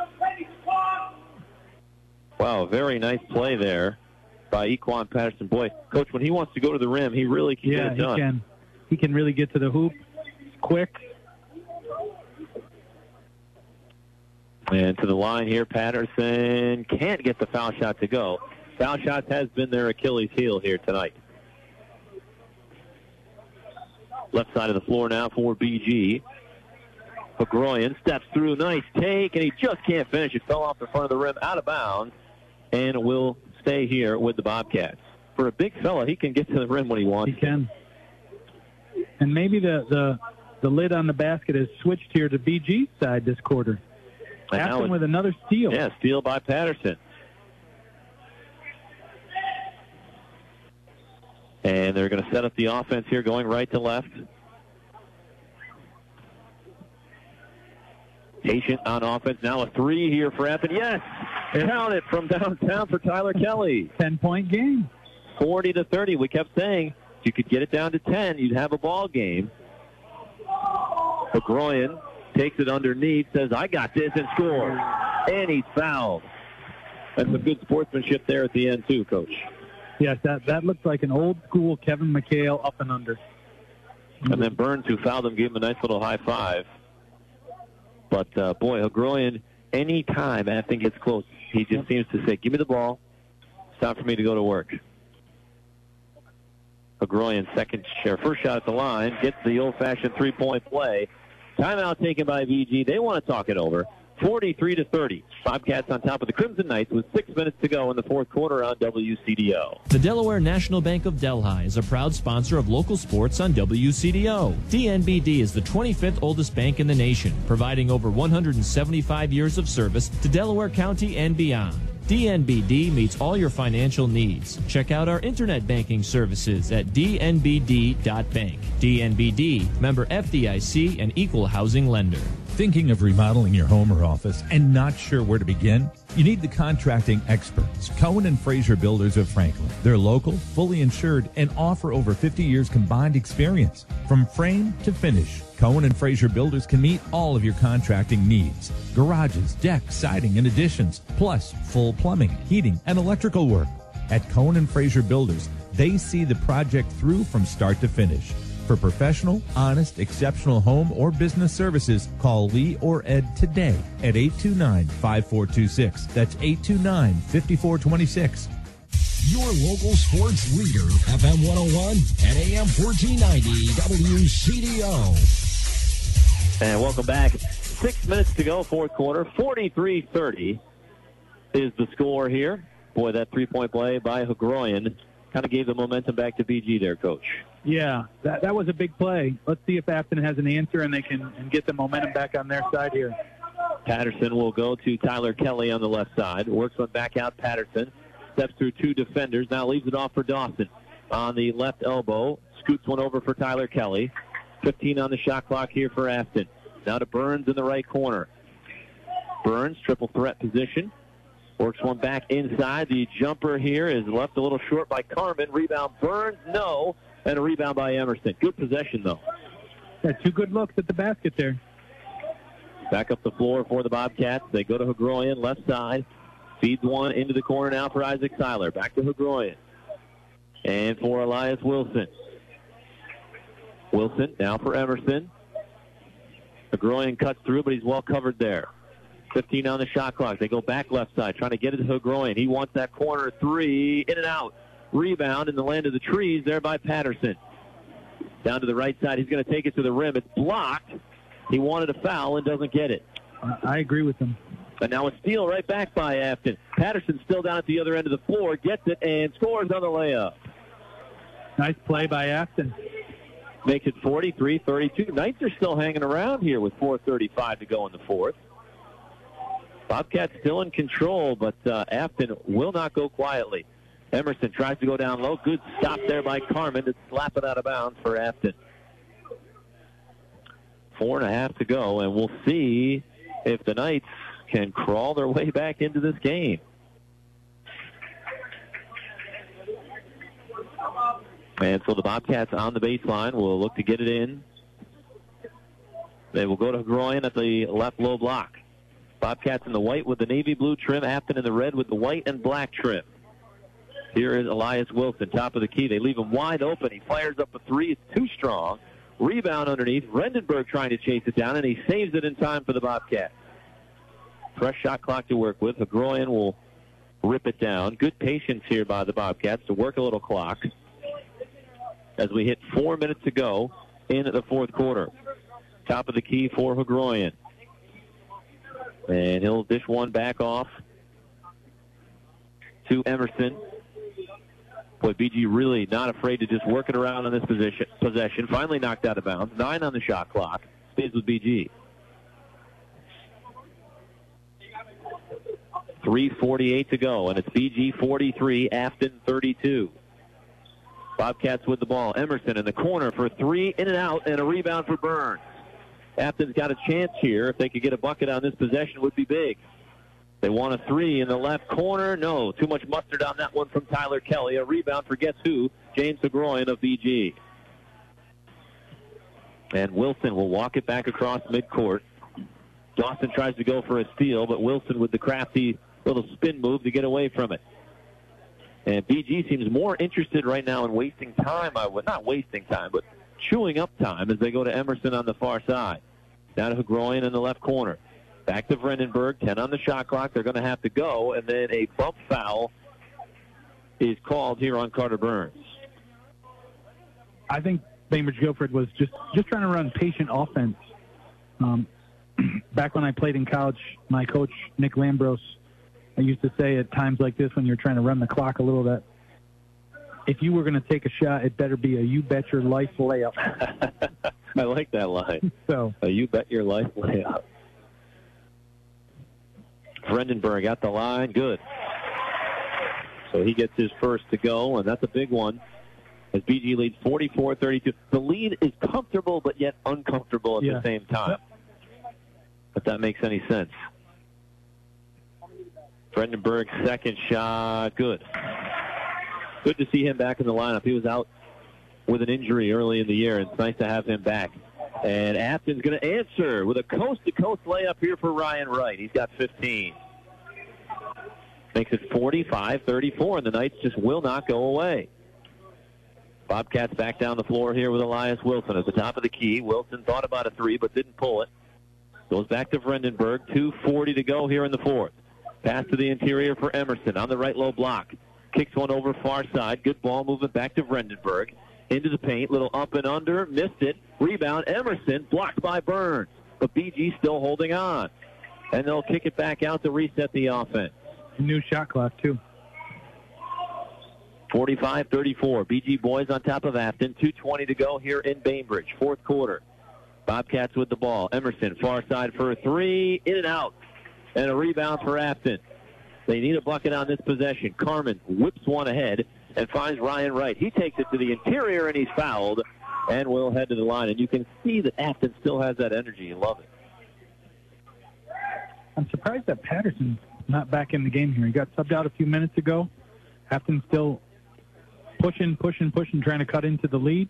Wow, very nice play there by Equan Patterson. Boy, Coach, when he wants to go to the rim, he really can get it done. He can really get to the hoop quick. And to the line here, Patterson can't get the foul shot to go. Foul shots has been their Achilles heel here tonight. Left side of the floor now for BG. Hagroyan steps through, nice take, and he just can't finish. It fell off the front of the rim, out of bounds, and will stay here with the Bobcats. For a big fella, he can get to the rim when he wants. He can. And maybe the lid on the basket has switched here to BG's side this quarter. Afton with another steal. Yeah, steal by Patterson. And they're going to set up the offense here, going right to left. Patient on offense. Now a three here for Afton. Yes! Count it from downtown for Tyler Kelly. 10-point game. 40-30. We kept saying if you could get it down to 10, you'd have a ball game. Hagroyan takes it underneath, says, I got this, and scores. And he's fouled. That's some good sportsmanship there at the end, too, Coach. Yes, that looks like an old-school Kevin McHale up and under. And then Burns, who fouled him, gave him a nice little high five. But, boy, Hagroyan, any time Afton gets close, he just seems to say, give me the ball. It's time for me to go to work. Hagroyan, first shot at the line, gets the old-fashioned three-point play. Timeout taken by VG. They want to talk it over. 43-30. Bobcats on top of the Crimson Knights with 6 minutes to go in the fourth quarter on WCDO. The Delaware National Bank of Delhi is a proud sponsor of local sports on WCDO. DNBD is the 25th oldest bank in the nation, providing over 175 years of service to Delaware County and beyond. DNBD meets all your financial needs. Check out our internet banking services at dnbd.bank. DNBD, member FDIC, and equal housing lender. Thinking of remodeling your home or office and not sure where to begin? You need the contracting experts, Cohen and Fraser Builders of Franklin. They're local, fully insured, and offer over 50 years combined experience. From frame to finish, Cohen and Fraser Builders can meet all of your contracting needs. Garages, decks, siding, and additions, plus full plumbing, heating, and electrical work. At Cohen and Fraser Builders, they see the project through from start to finish. For professional, honest, exceptional home or business services, call Lee or Ed today at 829-5426. That's 829-5426. Your local sports leader, FM 101 and AM 1490 WCDO. And welcome back. 6 minutes to go, fourth quarter. 43-30 is the score here. Boy, that three-point play by Hagroyan kind of gave the momentum back to BG there, Coach. Yeah, that was a big play. Let's see if Afton has an answer and they can get the momentum back on their side here. Patterson will go to Tyler Kelly on the left side. Works one back out. Patterson steps through two defenders. Now leaves it off for Dawson on the left elbow. Scoots one over for Tyler Kelly. 15 on the shot clock here for Afton. Now to Burns in the right corner. Burns, triple threat position. Works one back inside. The jumper here is left a little short by Carmen. Rebound Burns, no. And a rebound by Emerson. Good possession, though. Got two good looks at the basket there. Back up the floor for the Bobcats. They go to Hagroyan, left side. Feeds one into the corner now for Isaac Seiler. Back to Hagroyan. And for Elias Wilson. Wilson now for Emerson. Hagroyan cuts through, but he's well covered there. 15 on the shot clock. They go back left side, trying to get it to Hagroyan. He wants that corner three. In and out. Rebound in the land of the trees there by Patterson. Down to the right side. He's going to take it to the rim. It's blocked. He wanted a foul and doesn't get it. I agree with him. But now a steal right back by Afton. Patterson still down at the other end of the floor. Gets it and scores on the layup. Nice play by Afton. Makes it 43-32. Knights are still hanging around here with 4:35 to go in the fourth. Bobcats still in control, but Afton will not go quietly. Emerson tries to go down low. Good stop there by Carmen to slap it out of bounds for Afton. 4.5 to go, and we'll see if the Knights can crawl their way back into this game. And so the Bobcats on the baseline will look to get it in. They will go to Hagroyan at the left low block. Bobcats in the white with the navy blue trim. Afton in the red with the white and black trim. Here is Elias Wilson, top of the key. They leave him wide open. He fires up a three. It's too strong. Rebound underneath. Rendenberg trying to chase it down, and he saves it in time for the Bobcats. Fresh shot clock to work with. Hagroyan will rip it down. Good patience here by the Bobcats to work a little clock as we hit 4 minutes to go in the fourth quarter. Top of the key for Hagroyan. And he'll dish one back off to Emerson. Boy, BG really not afraid to just work it around on this possession. Finally knocked out of bounds. 9 on the shot clock. Stays with BG. 3:48 to go, and it's BG 43, Afton 32. Bobcats with the ball. Emerson in the corner for three, in and out, and a rebound for Burns. Afton's got a chance here. If they could get a bucket on this possession, it would be big. They want a three in the left corner. No, too much mustard on that one from Tyler Kelly. A rebound for guess who? James Hagroyan of BG. And Wilson will walk it back across midcourt. Dawson tries to go for a steal, but Wilson with the crafty little spin move to get away from it. And BG seems more interested right now in wasting time. Not wasting time, but chewing up time as they go to Emerson on the far side. Down to Hagroyan in the left corner. Back to Vredenberg, 10 on the shot clock. They're going to have to go, and then a bump foul is called here on Carter Burns. I think Bainbridge Guilford was just trying to run patient offense. Back when I played in college, my coach, Nick Lambros, I used to say at times like this when you're trying to run the clock a little that if you were going to take a shot, it better be a you bet your life layup. I like that line. So a you bet your life layup. Vredenberg at the line. Good. So he gets his first to go, and that's a big one as BG leads 44-32. The lead is comfortable but yet uncomfortable at the same time. Yep. If that makes any sense. Vredenberg's second shot, good. Good to see him back in the lineup. He was out with an injury early in the year, and it's nice to have him back. And Afton's going to answer with a coast-to-coast layup here for Ryan Wright. He's got 15. Makes it 45-34, and the Knights just will not go away. Bobcats back down the floor here with Elias Wilson at the top of the key. Wilson thought about a three, but didn't pull it. Goes back to Vredenberg. 2:40 to go here in the fourth. Pass to the interior for Emerson on the right low block. Kicks one over far side. Good ball movement back to Vredenberg. Into the paint. Little up and under. Missed it. Rebound. Emerson blocked by Burns. But BG still holding on. And they'll kick it back out to reset the offense. New shot clock, too. 45-34. BG boys on top of Afton. 2:20 to go here in Bainbridge. Fourth quarter. Bobcats with the ball. Emerson, far side for a three. In and out. And a rebound for Afton. They need a bucket on this possession. Carmen whips one ahead and finds Ryan Wright. He takes it to the interior, and he's fouled and will head to the line. And you can see that Afton still has that energy. You love it. I'm surprised that Patterson's not back in the game here. He got subbed out a few minutes ago. Afton still pushing, trying to cut into the lead.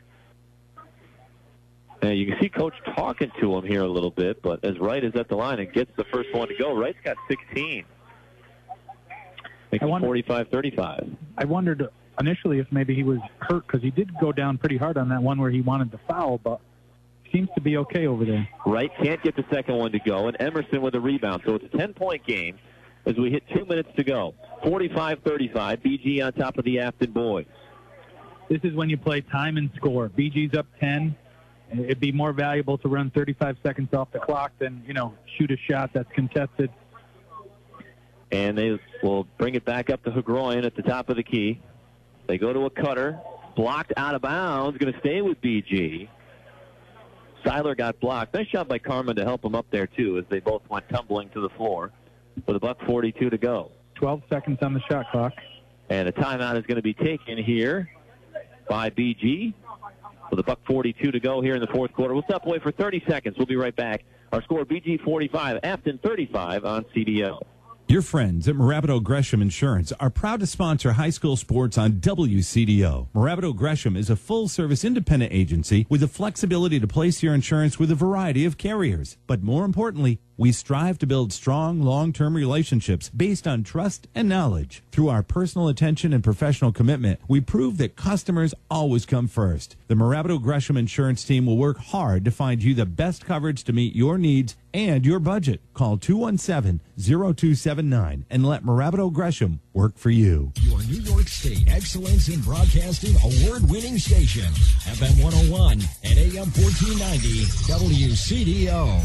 You can see Coach talking to him here a little bit, but as Wright is at the line and gets the first one to go, Wright's got 16. Makes it 45-35. I wondered initially if maybe he was hurt because he did go down pretty hard on that one where he wanted to foul, but seems to be okay over there. Wright can't get the second one to go, and Emerson with a rebound. So it's a 10-point game as we hit 2 minutes to go. 45-35, BG on top of the Afton boys. This is when you play time and score. BG's up 10. It'd be more valuable to run 35 seconds off the clock than, shoot a shot that's contested. And they will bring it back up to Hagroyan at the top of the key. They go to a cutter. Blocked out of bounds. Going to stay with BG. Seiler got blocked. Nice shot by Carmen to help him up there, too, as they both went tumbling to the floor with $1:42 to go. 12 seconds on the shot clock. And a timeout is going to be taken here by BG. With $1:42 to go here in the fourth quarter. We'll step away for 30 seconds. We'll be right back. Our score, BG 45, Afton 35 on CDO. Your friends at Morabito Gresham Insurance are proud to sponsor high school sports on WCDO. Morabito Gresham is a full-service independent agency with the flexibility to place your insurance with a variety of carriers. But more importantly, we strive to build strong, long-term relationships based on trust and knowledge. Through our personal attention and professional commitment, we prove that customers always come first. The Morabito Gresham Insurance team will work hard to find you the best coverage to meet your needs and your budget. Call 217-0279 and let Morabito Gresham work for you. Your New York State Excellence in Broadcasting award-winning station, FM 101 and AM 1490 WCDO.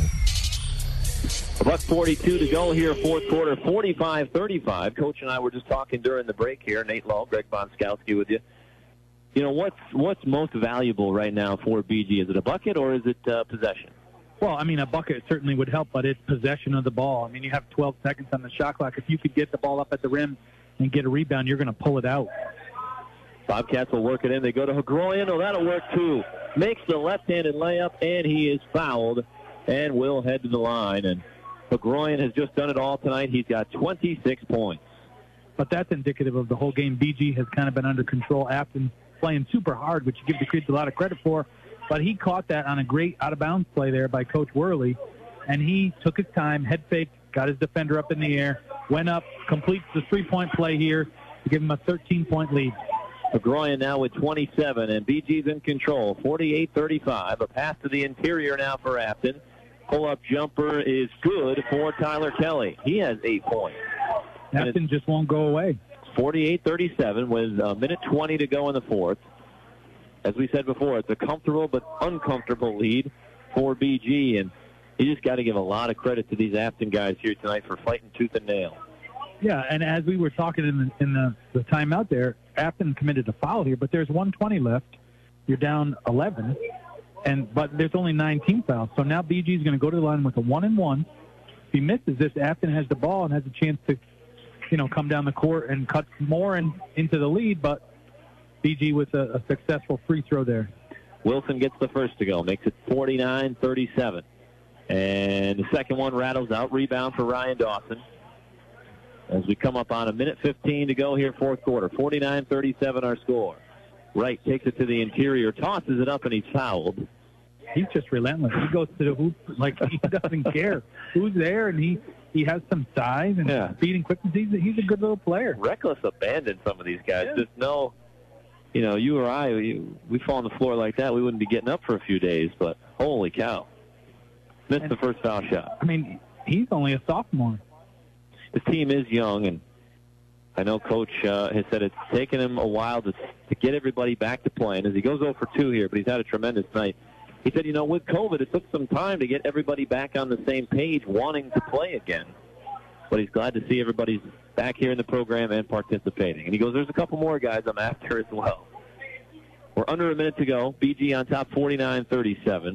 $1:42 to go here, fourth quarter, 45-35. Coach and I were just talking during the break here. Nate Lowe, Greg Bonskowski with you. What's most valuable right now for BG? Is it a bucket or is it possession? Well, a bucket certainly would help, but it's possession of the ball. You have 12 seconds on the shot clock. If you could get the ball up at the rim and get a rebound, you're going to pull it out. Bobcats will work it in. They go to Hagroyan. Oh, that'll work too. Makes the left-handed layup, and he is fouled and will head to the line. And Hagroyan has just done it all tonight. He's got 26 points. But that's indicative of the whole game. BG has kind of been under control. Afton playing super hard, which you give the kids a lot of credit for. But he caught that on a great out-of-bounds play there by Coach Worley. And he took his time, head faked, got his defender up in the air, went up, completes the three-point play here to give him a 13-point lead. Hagroyan now with 27, and BG's in control. 48-35. A pass to the interior now for Afton. Pull-up jumper is good for Tyler Kelly. He has 8 points. Afton just won't go away. 48-37 with a minute 20 to go in the fourth. As we said before, it's a comfortable but uncomfortable lead for BG, and you just got to give a lot of credit to these Afton guys here tonight for fighting tooth and nail. Yeah, and as we were talking in the timeout there, Afton committed a foul here, but there's 1:20 left. You're down 11, but there's only 9 team fouls. So now BG is going to go to the line with a 1-and-1. If he misses this, Afton has the ball and has a chance to, come down the court and cut more into the lead, but BG with a successful free throw there. Wilson gets the first to go, makes it 49-37. And the second one rattles out. Rebound for Ryan Dawson. As we come up on a minute 15 to go here, fourth quarter. 49-37 our score. Wright takes it to the interior, tosses it up, and he's fouled. He's just relentless. He goes to the hoop like he doesn't care who's there, and he has some size and speed and quickness. He's a good little player. Reckless abandon, some of these guys. Just know, you or I, we fall on the floor like that, we wouldn't be getting up for a few days, but holy cow. Missed the first foul shot. He's only a sophomore. His team is young, and I know Coach has said it's taken him a while to get everybody back to playing as he goes 0 for 2 here, but he's had a tremendous night. He said, with COVID, it took some time to get everybody back on the same page wanting to play again. but he's glad to see everybody's back here in the program and participating. And he goes, there's a couple more guys I'm after as well. We're under a minute to go. BG on top 49-37.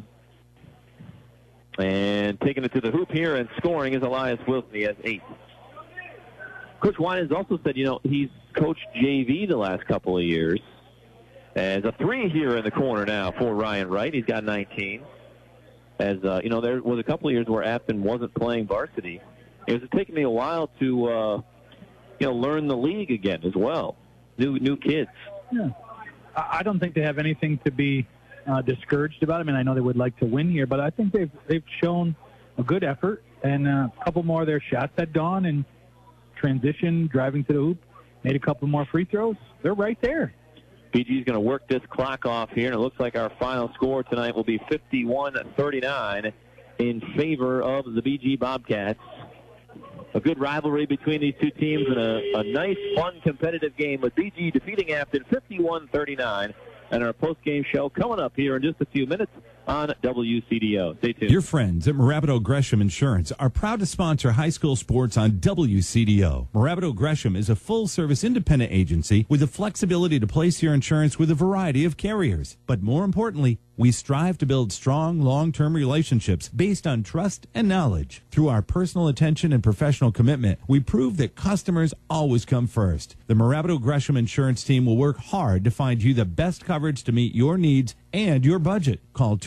And taking it to the hoop here and scoring is Elias Wilson. He has 8. Coach Winans also said, he's coached JV the last couple of years. As a 3 here in the corner now for Ryan Wright. He's got 19. As, there was a couple of years where Afton wasn't playing varsity. It was taking me a while to, learn the league again as well. New kids. Yeah. I don't think they have anything to be discouraged about. I mean, I know they would like to win here, but I think they've shown a good effort, and a couple more of their shots had gone and transition, driving to the hoop, made a couple more free throws. They're right there. BG's going to work this clock off here, and it looks like our final score tonight will be 51-39 in favor of the BG Bobcats. A good rivalry between these two teams and a nice, fun, competitive game with BG defeating Afton 51-39. And our post-game show coming up here in just a few minutes on WCDO. Stay tuned. Your friends at Morabito Gresham Insurance are proud to sponsor high school sports on WCDO. Morabito Gresham is a full-service independent agency with the flexibility to place your insurance with a variety of carriers. But more importantly, we strive to build strong, long-term relationships based on trust and knowledge. Through our personal attention and professional commitment, we prove that customers always come first. The Morabito Gresham Insurance team will work hard to find you the best coverage to meet your needs and your budget. Call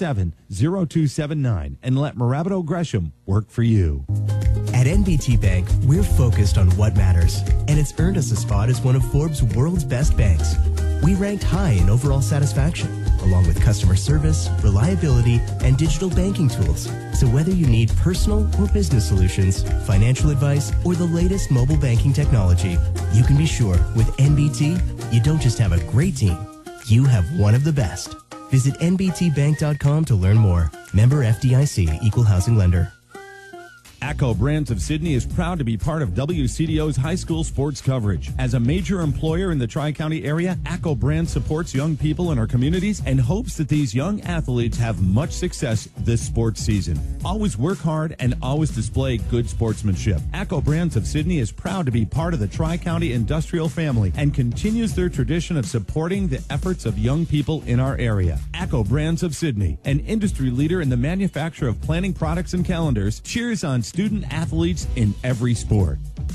217-0279 and let Morabito Gresham work for you. At NBT Bank, we're focused on what matters, and it's earned us a spot as one of Forbes' world's best banks. We ranked high in overall satisfaction, along with customer service, reliability, and digital banking tools. So whether you need personal or business solutions, financial advice, or the latest mobile banking technology, you can be sure with NBT, you don't just have a great team, you have one of the best. Visit nbtbank.com to learn more. Member FDIC, Equal Housing Lender. ACCO Brands of Sydney is proud to be part of WCDO's high school sports coverage. As a major employer in the Tri-County area, ACCO Brands supports young people in our communities and hopes that these young athletes have much success this sports season. Always work hard and always display good sportsmanship. ACCO Brands of Sydney is proud to be part of the Tri-County industrial family and continues their tradition of supporting the efforts of young people in our area. ACCO Brands of Sydney, an industry leader in the manufacture of planning products and calendars, cheers on student athletes in every sport.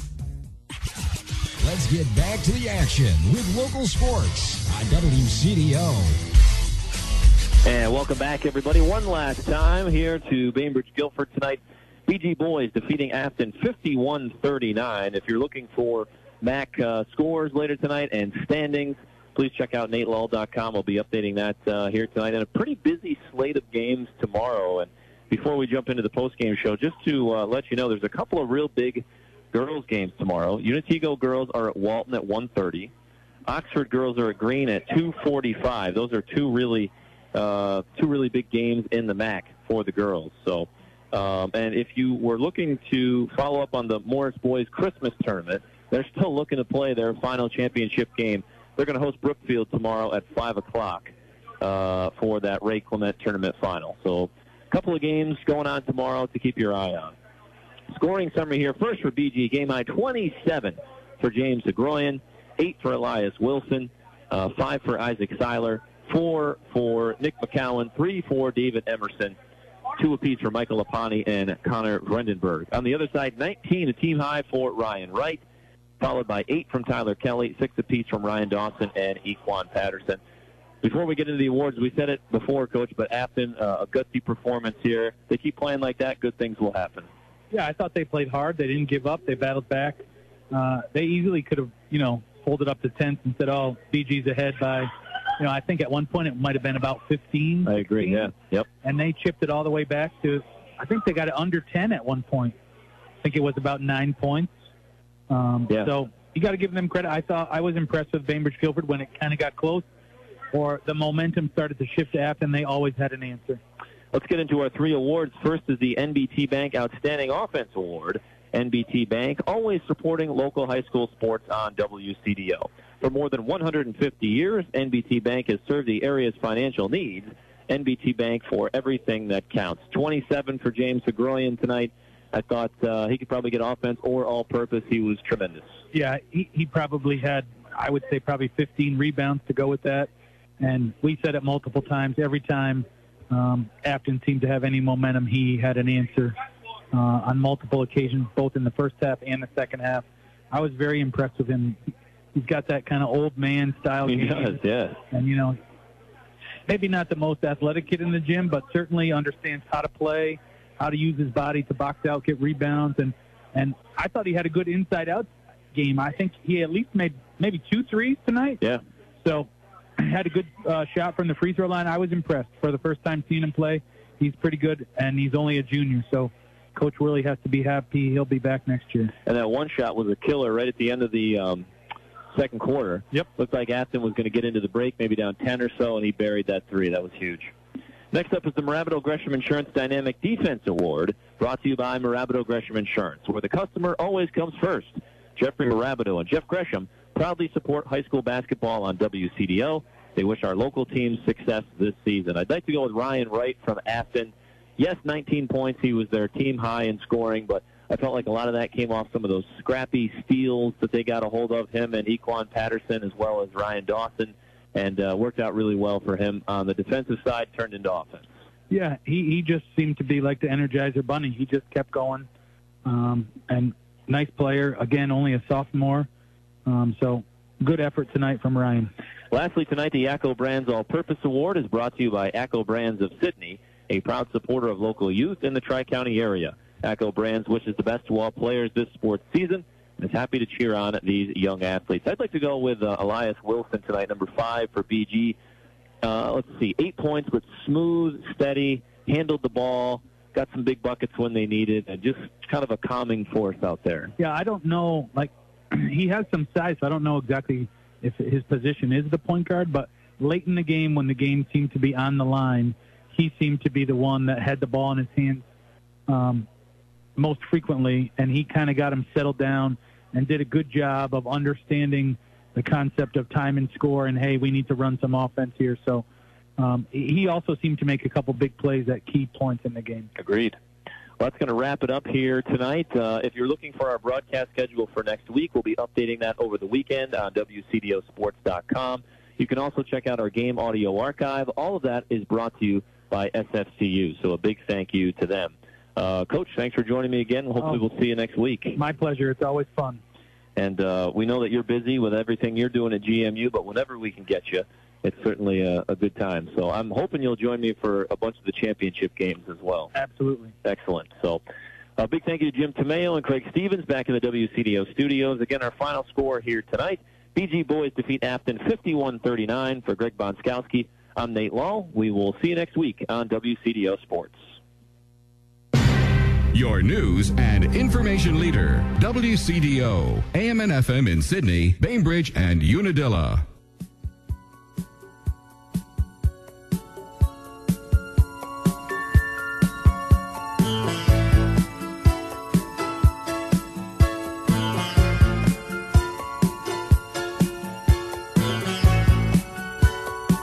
Let's get back to the action with local sports on WCDO. And welcome back, everybody. One last time here to Bainbridge Guilford tonight. BG boys defeating Afton 51-39. If you're looking for MAC scores later tonight and standings, please check out NateLull.com. We'll be updating that here tonight. And a pretty busy slate of games tomorrow. And before we jump into the post-game show, just to let you know, there's a couple of real big girls' games tomorrow. Unitigo girls are at Walton at 1:30. Oxford girls are at Green at 2:45. Those are two really big games in the MAC for the girls. So, and if you were looking to follow up on the Morris Boys Christmas tournament, they're still looking to play their final championship game. They're going to host Brookfield tomorrow at 5 o'clock for that Ray Clement tournament final. So, couple of games going on tomorrow to keep your eye on. Scoring summary here. First for BG, game high 27 for James Agroyan, 8 for Elias Wilson, 5 for Isaac Seiler, 4 for Nick McCowan, 3 for David Emerson, 2 apiece for Michael Lapani and Connor Vrendenberg. On the other side, 19, a team high for Ryan Wright, followed by 8 from Tyler Kelly, 6 apiece from Ryan Dawson and Equan Patterson. Before we get into the awards, we said it before, Coach, but Afton, a gutsy performance here. They keep playing like that, good things will happen. Yeah, I thought they played hard. They didn't give up. They battled back. They easily could have, folded up the tents and said, oh, BG's ahead by, I think at one point it might have been about 15. I agree, 16. Yeah. Yep. And they chipped it all the way back to, I think they got it under 10 at one point. I think it was about 9 points. So you got to give them credit. I was impressed with Bainbridge Guilford when it kind of got close, or the momentum started to shift to Afton. They always had an answer. Let's get into our 3 awards. First is the NBT Bank Outstanding Offense Award. NBT Bank, always supporting local high school sports on WCDO. For more than 150 years, NBT Bank has served the area's financial needs. NBT Bank for everything that counts. 27 for James Agroyan tonight, I thought he could probably get offense or all-purpose. He was tremendous. Yeah, he probably had, I would say, probably 15 rebounds to go with that. And we said it multiple times. Every time Afton seemed to have any momentum, he had an answer on multiple occasions, both in the first half and the second half. I was very impressed with him. He's got that kind of old man style. He does, yeah. And, you know, maybe not the most athletic kid in the gym, but certainly understands how to play, how to use his body to box out, get rebounds. And I thought he had a good inside-out game. I think he at least made maybe 2 threes tonight. Yeah. So had a good shot from the free throw line. I was impressed. For the first time seeing him play, he's pretty good, and he's only a junior. So Coach Willie has to be happy. He'll be back next year. And that one shot was a killer right at the end of the second quarter. Yep. Looked like Afton was going to get into the break, maybe down 10 or so, and he buried that three. That was huge. Next up is the Mirabito Gresham Insurance Dynamic Defense Award, brought to you by Mirabito Gresham Insurance, where the customer always comes first. Jeffrey Mirabito and Jeff Gresham proudly support high school basketball on WCDO. They wish our local teams success this season. I'd like to go with Ryan Wright from Afton. Yes, 19 points. He was their team high in scoring, but I felt like a lot of that came off some of those scrappy steals that they got a hold of, him and Equan Patterson as well as Ryan Dawson, and worked out really well for him on the defensive side, turned into offense. Yeah, he just seemed to be like the Energizer Bunny. He just kept going, and nice player. Again, only a sophomore, so good effort tonight from Ryan. Lastly, tonight, the ACCO Brands All-Purpose Award is brought to you by ACCO Brands of Sydney, a proud supporter of local youth in the Tri-County area. ACCO Brands wishes the best to all players this sports season and is happy to cheer on these young athletes. I'd like to go with Elias Wilson tonight, number 5 for BG. Let's see, 8 points, but smooth, steady, handled the ball, got some big buckets when they needed, and just kind of a calming force out there. Yeah, I don't know. Like, he has some size, so I don't know exactly if his position is the point guard, but late in the game when the game seemed to be on the line, he seemed to be the one that had the ball in his hands most frequently, and he kind of got him settled down and did a good job of understanding the concept of time and score and, hey, we need to run some offense here. So he also seemed to make a couple big plays at key points in the game. Agreed. Well, that's going to wrap it up here tonight. If you're looking for our broadcast schedule for next week, we'll be updating that over the weekend on WCDOsports.com. You can also check out our game audio archive. All of that is brought to you by SFCU, so a big thank you to them. Coach, thanks for joining me again. Hopefully we'll see you next week. My pleasure. It's always fun. And we know that you're busy with everything you're doing at GMU, but whenever we can get you, it's certainly a good time. So I'm hoping you'll join me for a bunch of the championship games as well. Absolutely. Excellent. So a big thank you to Jim Tomeo and Craig Stevens back in the WCDO studios. Again, our final score here tonight, BG boys defeat Afton 51-39. For Greg Bonskowski, I'm Nate Law. We will see you next week on WCDO Sports. Your news and information leader, WCDO, AM and FM in Sydney, Bainbridge, and Unadilla.